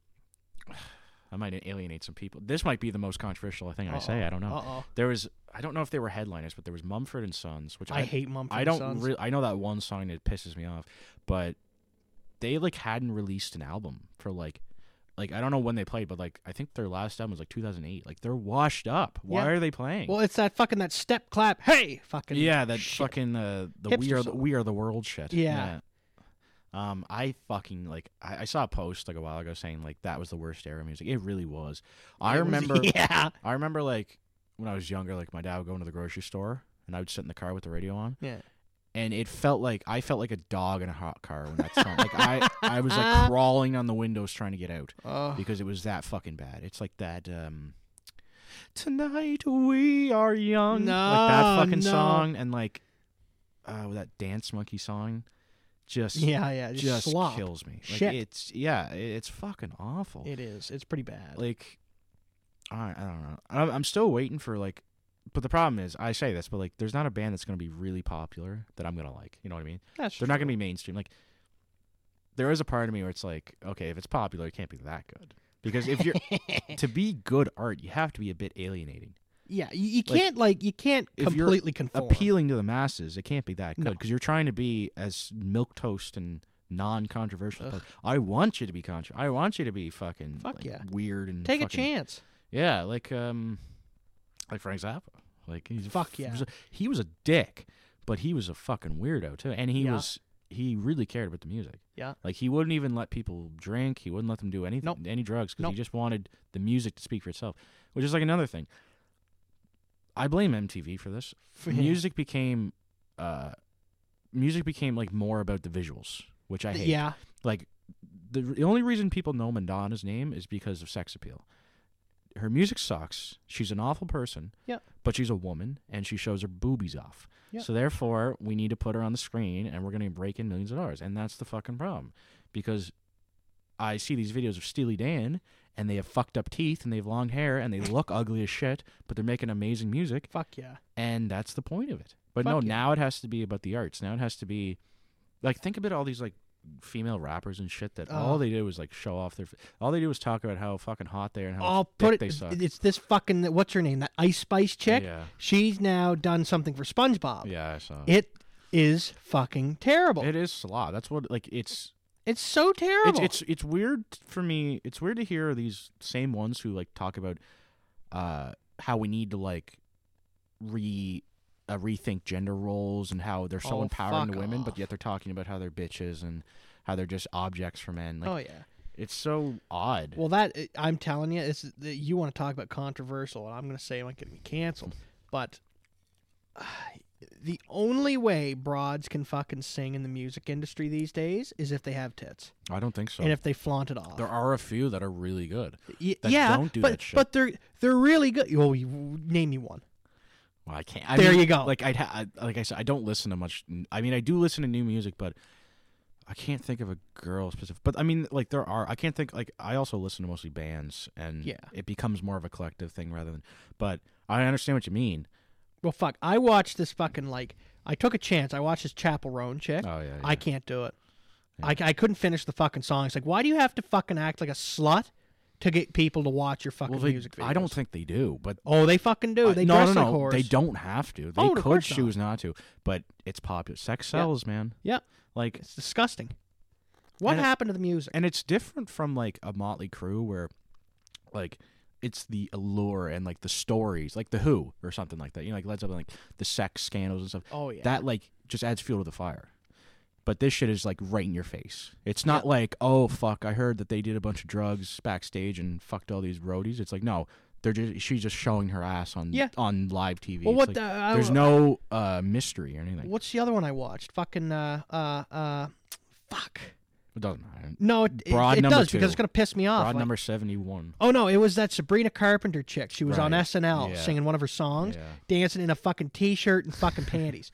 I might alienate some people. This might be the most controversial thing I say. I don't know. Uh oh. There was, I don't know if they were headliners, but there was Mumford and Sons, which I, I hate Mumford I and don't. Sons. Re- I know that one song that pisses me off, but they like hadn't released an album for like, like I don't know when they played, but like I think their last album was like two thousand eight. Like they're washed up. Why Yeah. are they playing? Well, it's that fucking that step clap. Hey, fucking yeah, that shit. fucking uh, the Hipster we are the, song. we are the world shit. Yeah. Um, I fucking like. I, I saw a post like a while ago saying like that was the worst era of music. It really was. I It was- remember. Yeah. I remember like when I was younger, like my dad would go into the grocery store and I would sit in the car with the radio on, Yeah. and it felt like I felt like a dog in a hot car when that song. Like I, I was like crawling on the windows trying to get out Oh. because it was that fucking bad. It's like that. Um, Tonight we are young. like that No, fucking no. song and like, uh, that Dance Monkey song. Just Yeah, yeah. Just, just slop. kills me. Like Shit. it's yeah, it- it's fucking awful. It is. It's pretty bad. Like I I don't know. I'm, I'm still waiting for like, but the problem is I say this, but like there's not a band that's gonna be really popular that I'm gonna like. You know what I mean? That's They're not gonna be mainstream. Like there is a part of me where it's like, okay, if it's popular, it can't be that good. Because if you're to be good art, you have to be a bit alienating. Yeah, you, you Like, can't like you can't if you're completely conform. Appealing to the masses, it can't be that good No. because you're trying to be as milk toast and non-controversial. Ugh. But I want you to be contra- I want you to be fucking Fuck like, yeah. weird and Take a fucking- chance. Yeah, like um, like Frank Zappa. Like he's a Fuck f- yeah. was a- he was a dick, but he was a fucking weirdo too, and he Yeah. was he really cared about the music. Yeah. Like he wouldn't even let people drink. He wouldn't let them do anything, Nope. any drugs, because Nope. he just wanted the music to speak for itself. Which is like another thing. I blame M T V for this. Music became, uh, music became like more about the visuals, which I hate. Yeah. Like the the only reason people know Madonna's name is because of sex appeal. Her music sucks. She's an awful person. Yeah. But she's a woman and she shows her boobies off. Yeah. So therefore, we need to put her on the screen and we're going to break in millions of dollars. And that's the fucking problem. Because I see these videos of Steely Dan and they have fucked up teeth and they have long hair and they look ugly as shit, but they're making amazing music. Fuck yeah. And that's the point of it. But Fuck no, yeah. now it has to be about the arts. Now it has to be like think about all these like female rappers and shit that all Oh. they did was like show off their. All they do was talk about how fucking hot they are and how I'll thick put it. they suck. It's this fucking what's her name? That Ice Spice chick. Yeah. She's now done something for SpongeBob. Yeah, I saw. It is fucking terrible. It is a lot. That's what like it's. It's so It's terrible. it's it's weird for me. It's weird to hear these same ones who like talk about uh how we need to like re uh, rethink gender roles and how they're so Oh, empowering to fuck women, but off. yet they're talking about how they're bitches and how they're just objects for men. Like oh yeah. it's so odd. Well, that I'm telling you, it's that you want to talk about controversial, and I'm going to say it might get me canceled, but uh, The only way broads can fucking sing in the music industry these days is if they have tits I don't think so. and if they flaunt it off. There are a few that are really good. Y- that yeah, don't do but that shit. but they're they're really good. Oh, you, name me one. Well, I can't. I There mean, you go. Like I'd ha- I, like I said, I don't listen to much. I mean, I do listen to new music, but I can't think of a girl specific. But I mean, like there are. I can't think. Like I also listen to mostly bands, and Yeah. it becomes more of a collective thing rather than. But I understand what you mean. Well, fuck. I watched this fucking like. I took a chance. I watched this Chapel Roan chick. Oh yeah. yeah. I can't do it. Yeah. I, I couldn't finish the fucking song. It's like, why do you have to fucking act like a slut to get people to watch your fucking Well, they, music videos? I don't think they do, but Oh, they fucking do. Uh, They no, dress no, like no. whores. They don't have to. They Oh, of could course not. choose not to, but it's popular. Sex Yeah. sells, man. Yeah, Like, it's disgusting. What And it- happened to the music? and it's different from like a Motley Crue where, like, it's the allure and like the stories, like the Who or something like that. You know, like Led Zeppelin, like the sex scandals and stuff. oh yeah. That like just adds fuel to the fire. But this shit is like right in your face. It's not like, oh fuck, I heard that they did a bunch of drugs backstage and fucked all these roadies. It's like, no, they're just she's just showing her ass on Yeah. on live T V. Well, It's what like, the? I- there's no uh, mystery or anything. What's the other one I watched? Fucking uh uh uh, fuck. It doesn't matter. No, it, it, Broad it number does two. because it's gonna piss me off. Broad Like- number seventy-one. Oh no, it was that Sabrina Carpenter chick. She was on Right. S N L Yeah. singing one of her songs, Yeah. dancing in a fucking t-shirt and fucking panties.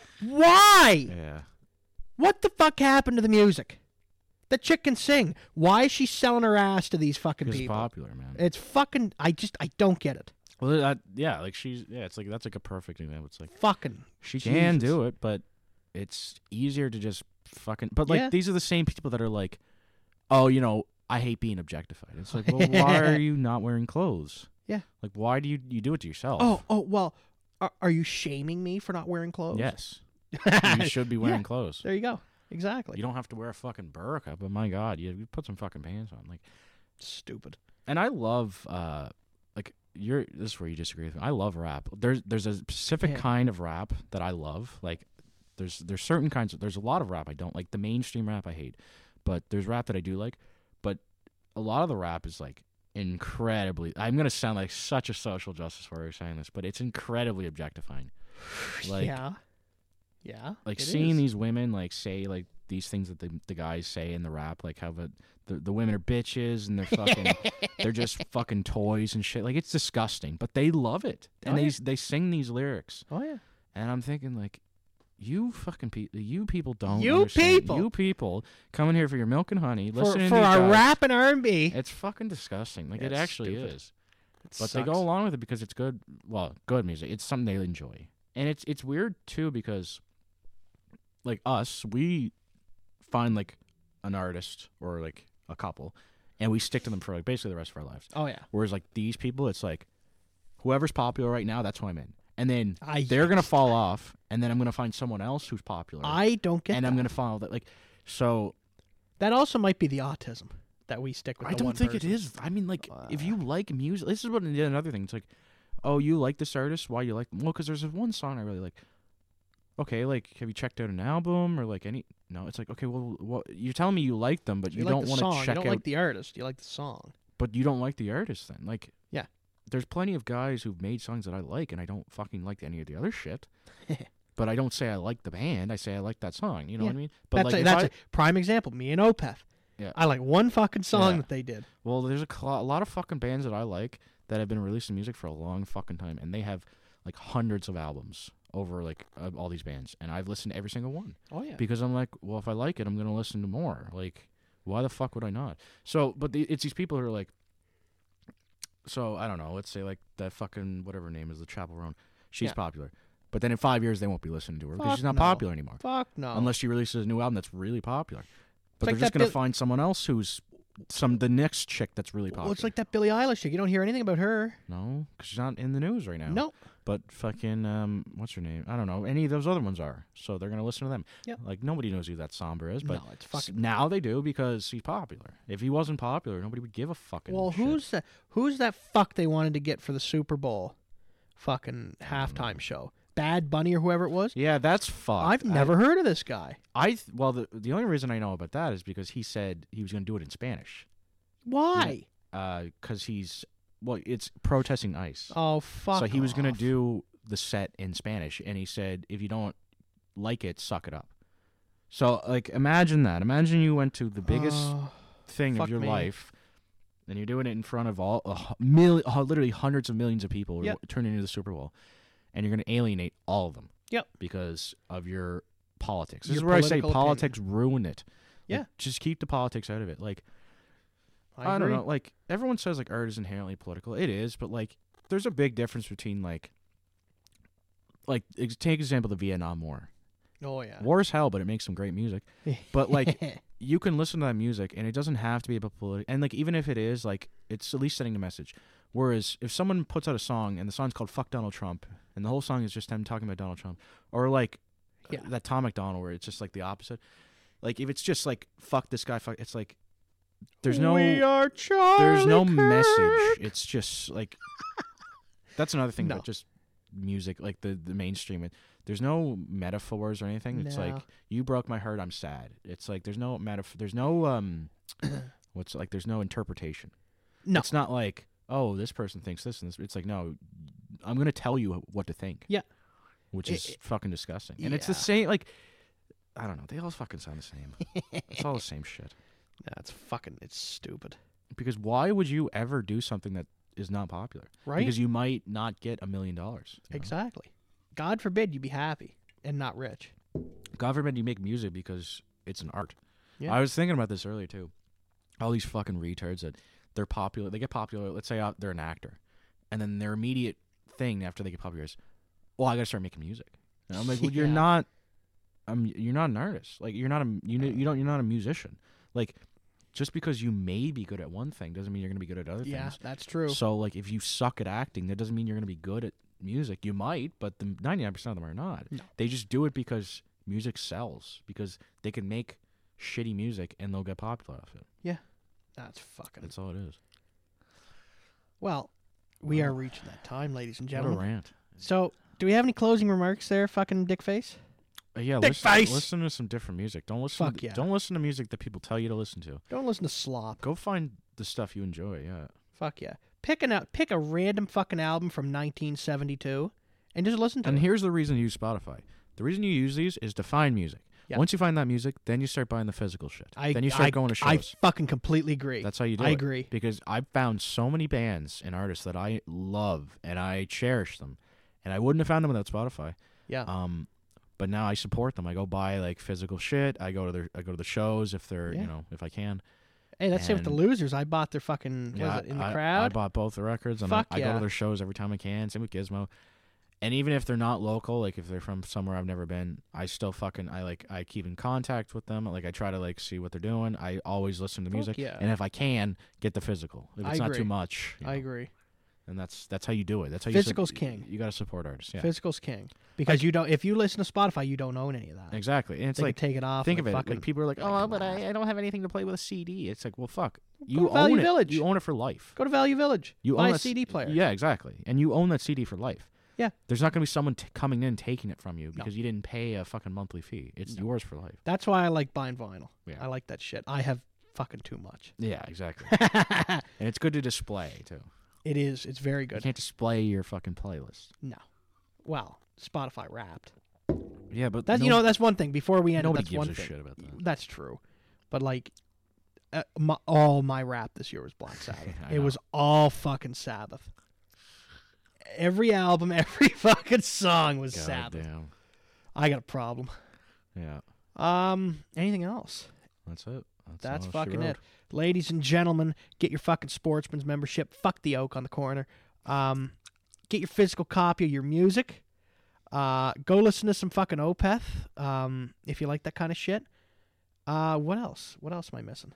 Why? Yeah. What the fuck happened to the music? The chick can sing. Why is she selling her ass to these fucking Because it's people? popular, man. It's fucking. I just. I don't get it. Well, that, yeah, like she's yeah, it's like that's like a perfect example. It's like Fucking. she can Jesus. do it, but it's easier to just fucking. But like Yeah. these are the same people that are like, oh, you know, I hate being objectified. It's like, well, why are you not wearing clothes? Yeah. Like, why do you you do it to yourself? Oh. Oh. Well. Are, are you shaming me for not wearing clothes? yes, you should be wearing Yeah. clothes. There you go. Exactly. You don't have to wear a fucking burqa, but my God, you, you put some fucking pants on. Like, Stupid. and I love uh like you're this is where you disagree with me. I love rap. There's there's a specific Yeah. kind of rap that I love. Like there's there's certain kinds of there's a lot of rap I don't like. The mainstream rap I hate. But there's rap that I do like. But a lot of the rap is like incredibly I'm gonna sound like such a social justice warrior saying this, but it's incredibly objectifying. Like yeah. Yeah. like it seeing is. these women like say like these things that the the guys say in the rap, like how the the, the women are bitches and they're fucking they're just fucking toys and shit. Like it's disgusting, but they love it and Oh, they yeah. they sing these lyrics, Oh yeah. and I'm thinking like, you fucking people, you people don't You understand. people. you people coming here for your milk and honey, For, listening for to these our guys. rap and R and B. It's fucking disgusting. Like Yeah, it it's actually stupid. is. But they go along with it because it's good. Well, good music. It's something they enjoy, and it's it's weird too because, like us, we find like an artist or like a couple, and we stick to them for like basically the rest of our lives. Oh yeah. Whereas like these people, it's like whoever's popular right now, that's who I'm in, and then I- they're gonna fall off, and then I'm gonna find someone else who's popular, I don't get and that. I'm gonna follow that. Like, so That also might be the autism that we stick with. I the don't one think person. it is. I mean, like, if Uh. you like music, this is what another thing. It's like, oh, you like this artist? Why you like them? Well, because there's this one song I really like. Okay, like, have you checked out an album or like any? No, it's like, okay, well, what, you're telling me you like them, but You, you, like don't the want song. to You check don't out. like the artist. You like the song. But you don't like the artist then. Like, Yeah. there's plenty of guys who've made songs that I like, and I don't fucking like any of the other shit. But I don't say I like the band. I say I like that song. You know Yeah. what I mean? But That's like, a, if that's I- a prime example. Me and Opeth. Yeah. I like one fucking song Yeah. that they did. Well, there's a, cl- a lot of fucking bands that I like that have been releasing music for a long fucking time, and they have like hundreds of albums over like uh, all these bands, and I've listened to every single one Oh yeah. because I'm like, well, if I like it, I'm gonna listen to more. Like, why the fuck would I not? So, but the, it's these people who are like, so I don't know. Let's say like that fucking whatever her name is, the Chapel Roan. She's Yeah. popular, but then in five years they won't be listening to her because Fuck she's not no. popular anymore. Fuck no. Unless she releases a new album that's really popular. But like they're just that gonna Bill- find someone else who's some the next chick that's really popular. well, it's like that Billie Eilish chick. You don't hear anything about her. No, because she's not in the news right now. No. But fucking, um, what's her name? I don't know. Any of those other ones are. So they're going to listen to them. Yep. Like, nobody knows who that Somber is. But No, it's s- fucking- now they do because he's popular. If he wasn't popular, nobody would give a fucking Well, shit. who's that? Who's that fuck they wanted to get for the Super Bowl, fucking halftime show? Bad Bunny or whoever it was. Yeah, that's fucked. I've I- never heard of this guy. I, th- well, the, the only reason I know about that is because he said he was going to do it in Spanish. Why? Because he's, well, it's protesting ICE. Oh fuck. so he was going off. to do the set in Spanish, and he said, if you don't like it, suck it up. So, like, imagine that. Imagine you went to the biggest Oh, thing of fuck your me. life, and you're doing it in front of all, uh, mil- uh, literally hundreds of millions of people Yep. turning into the Super Bowl, and you're going to alienate all of them. Yep. Because of your politics. This Your is where I say political politics ruin it. Yeah. Like, just keep the politics out of it. Like, I, I, don't agree. know. Like, everyone says, like, art is inherently political. It is, but, like, there's a big difference between, like, like, ex- take example the Vietnam War. Oh yeah. War is hell, but it makes some great music. But, like, you can listen to that music, and it doesn't have to be about politics. And, like, even if it is, like, it's at least sending the message. Whereas, if someone puts out a song, and the song's called Fuck Donald Trump, and the whole song is just them talking about Donald Trump, or, like, Yeah. that Tom McDonald where it's just, like, the opposite. Like, if it's just, like, fuck this guy, fuck, it's, like, there's no... We are Charlie There's no Kirk. message. It's just like that's another thing No. about just music, like the the mainstream. It, there's no metaphors or anything. It's No. like you broke my heart. I'm sad. It's like there's no metaphor. There's no um, what's like there's no interpretation. No. It's not like oh this person thinks this and this. It's like no, I'm gonna tell you what to think. Yeah. Which It- is it- fucking disgusting. And it's the yeah. same. Like I don't know. They all fucking sound the same. It's all the same shit. That's fucking. It's stupid. Because why would you ever do something that is not popular? Right? Because you might not get a million dollars. you know? Exactly. God forbid you be happy and not rich. God forbid you make music because it's an art. Yeah. I was thinking about this earlier too. All these fucking retards that they're popular. They get popular. Let's say uh, they're an actor, and then their immediate thing after they get popular is, "Well, I got to start making music." And I'm like, "Well, you're Yeah. not. Um, you're not an artist. Like, you're not a you know, you don't. You're not a musician. Like, just because you may be good at one thing doesn't mean you're going to be good at other Yeah, things. that's true. So, like, if you suck at acting, that doesn't mean you're going to be good at music. You might, but the ninety-nine percent of them are not. No. They just do it because music sells, because they can make shitty music and they'll get popular off it. That's fucking. That's all it is. Well, we Wow. are reaching that time, ladies and What a gentlemen. rant. So, do we have any closing remarks there, fucking dickface? Uh, yeah, Dick listen, face! listen to some different music. Don't listen. Fuck to, yeah. Don't listen to music that people tell you to listen to. Don't listen to slop. Go find the stuff you enjoy. Yeah. Fuck yeah. Pick an out. Pick a random fucking album from nineteen seventy-two, and just listen to And it. here's the reason you use Spotify. The reason you use these is to find music. Yeah. Once you find that music, then you start buying the physical shit. I, then you start I, going to shows. I fucking completely agree. That's how you do I it. agree. Because I've found so many bands and artists that I love and I cherish them, and I wouldn't have found them without Spotify. Yeah. Um, but now I support them. I go buy like physical shit. I go to their I go to the shows if they're Yeah. you know if I can. Hey, that's it with the and- losers. I bought their fucking. What Yeah, is it in the I, crowd? I bought both the records, and Fuck I, I go yeah. to their shows every time I can. Same with Gizmo. And even if they're not local, like if they're from somewhere I've never been, I still fucking I like I keep in contact with them. Like I try to like see what they're doing. I always listen to Fuck music, yeah. and if I can, get the physical. If I it's not agree. too much, you I know. agree. And that's that's how you do it. That's how Physical's you su- king. You got to support artists. Yeah, Physical's king because you don't. If you listen to Spotify, you don't own any of that. exactly. And it's They like can take it off. think and of it. fucking- Like people are like, like, oh, but laugh. I, I don't have anything to play with a C D. It's like, well, fuck. Go You to Value own it. Village. You own it for life. Go to Value Village. You buy own a that C D player. Yeah, exactly. And you own that C D for life. Yeah. There's not going to be someone t- coming in taking it from you because you didn't pay a fucking monthly fee. It's No. yours for life. That's why I like buying vinyl. Yeah. I like that shit. I have fucking too much. Yeah, exactly. And it's good to display too. It is. It's very You good. can't display your fucking playlist. No. Well, Spotify Wrapped. Yeah, but That's no- you know that's one thing. Before we end, nobody that's gives one a thing. shit about that. That's true, but like, uh, my, all my rap this year was Black Sabbath. I It know. was all fucking Sabbath. Every album, every fucking song was God Sabbath. damn. I got a problem. Yeah, Um, anything else? that's it. That's, That's all she fucking wrote. it. Ladies and gentlemen, get your fucking Sportsman's membership. Fuck the Oak on the corner. Um, get your physical copy of your music. Uh, go listen to some fucking Opeth. Um, if you like that kind of shit. Uh, what else? What else am I missing?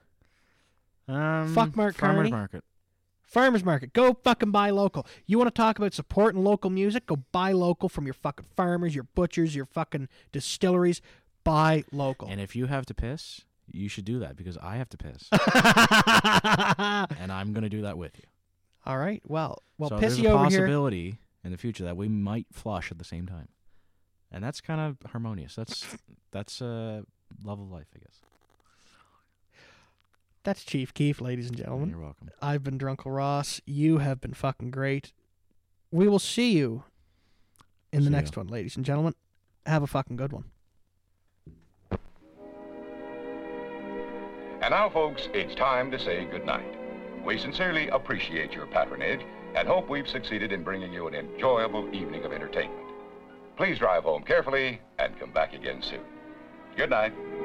Um, Fuck Mark Farmers Carney. Market. Farmers Market. Go fucking buy local. You want to talk about supporting local music? Go buy local from your fucking farmers, your butchers, your fucking distilleries. Buy local. And if you have to piss, you should do that because I have to piss, and I'm gonna do that with you. All right. Well, well, so there's Pissy a over here. possibility in the future that we might flush at the same time, and that's kind of harmonious. That's that's a love of life, I guess. That's Chief Keef, ladies and gentlemen. You're welcome. I've been Drunkle Ross. You have been fucking great. We will see you in the See next ya. one, ladies and gentlemen. Have a fucking good one. And now, folks, it's time to say goodnight. We sincerely appreciate your patronage and hope we've succeeded in bringing you an enjoyable evening of entertainment. Please drive home carefully and come back again soon. Good night.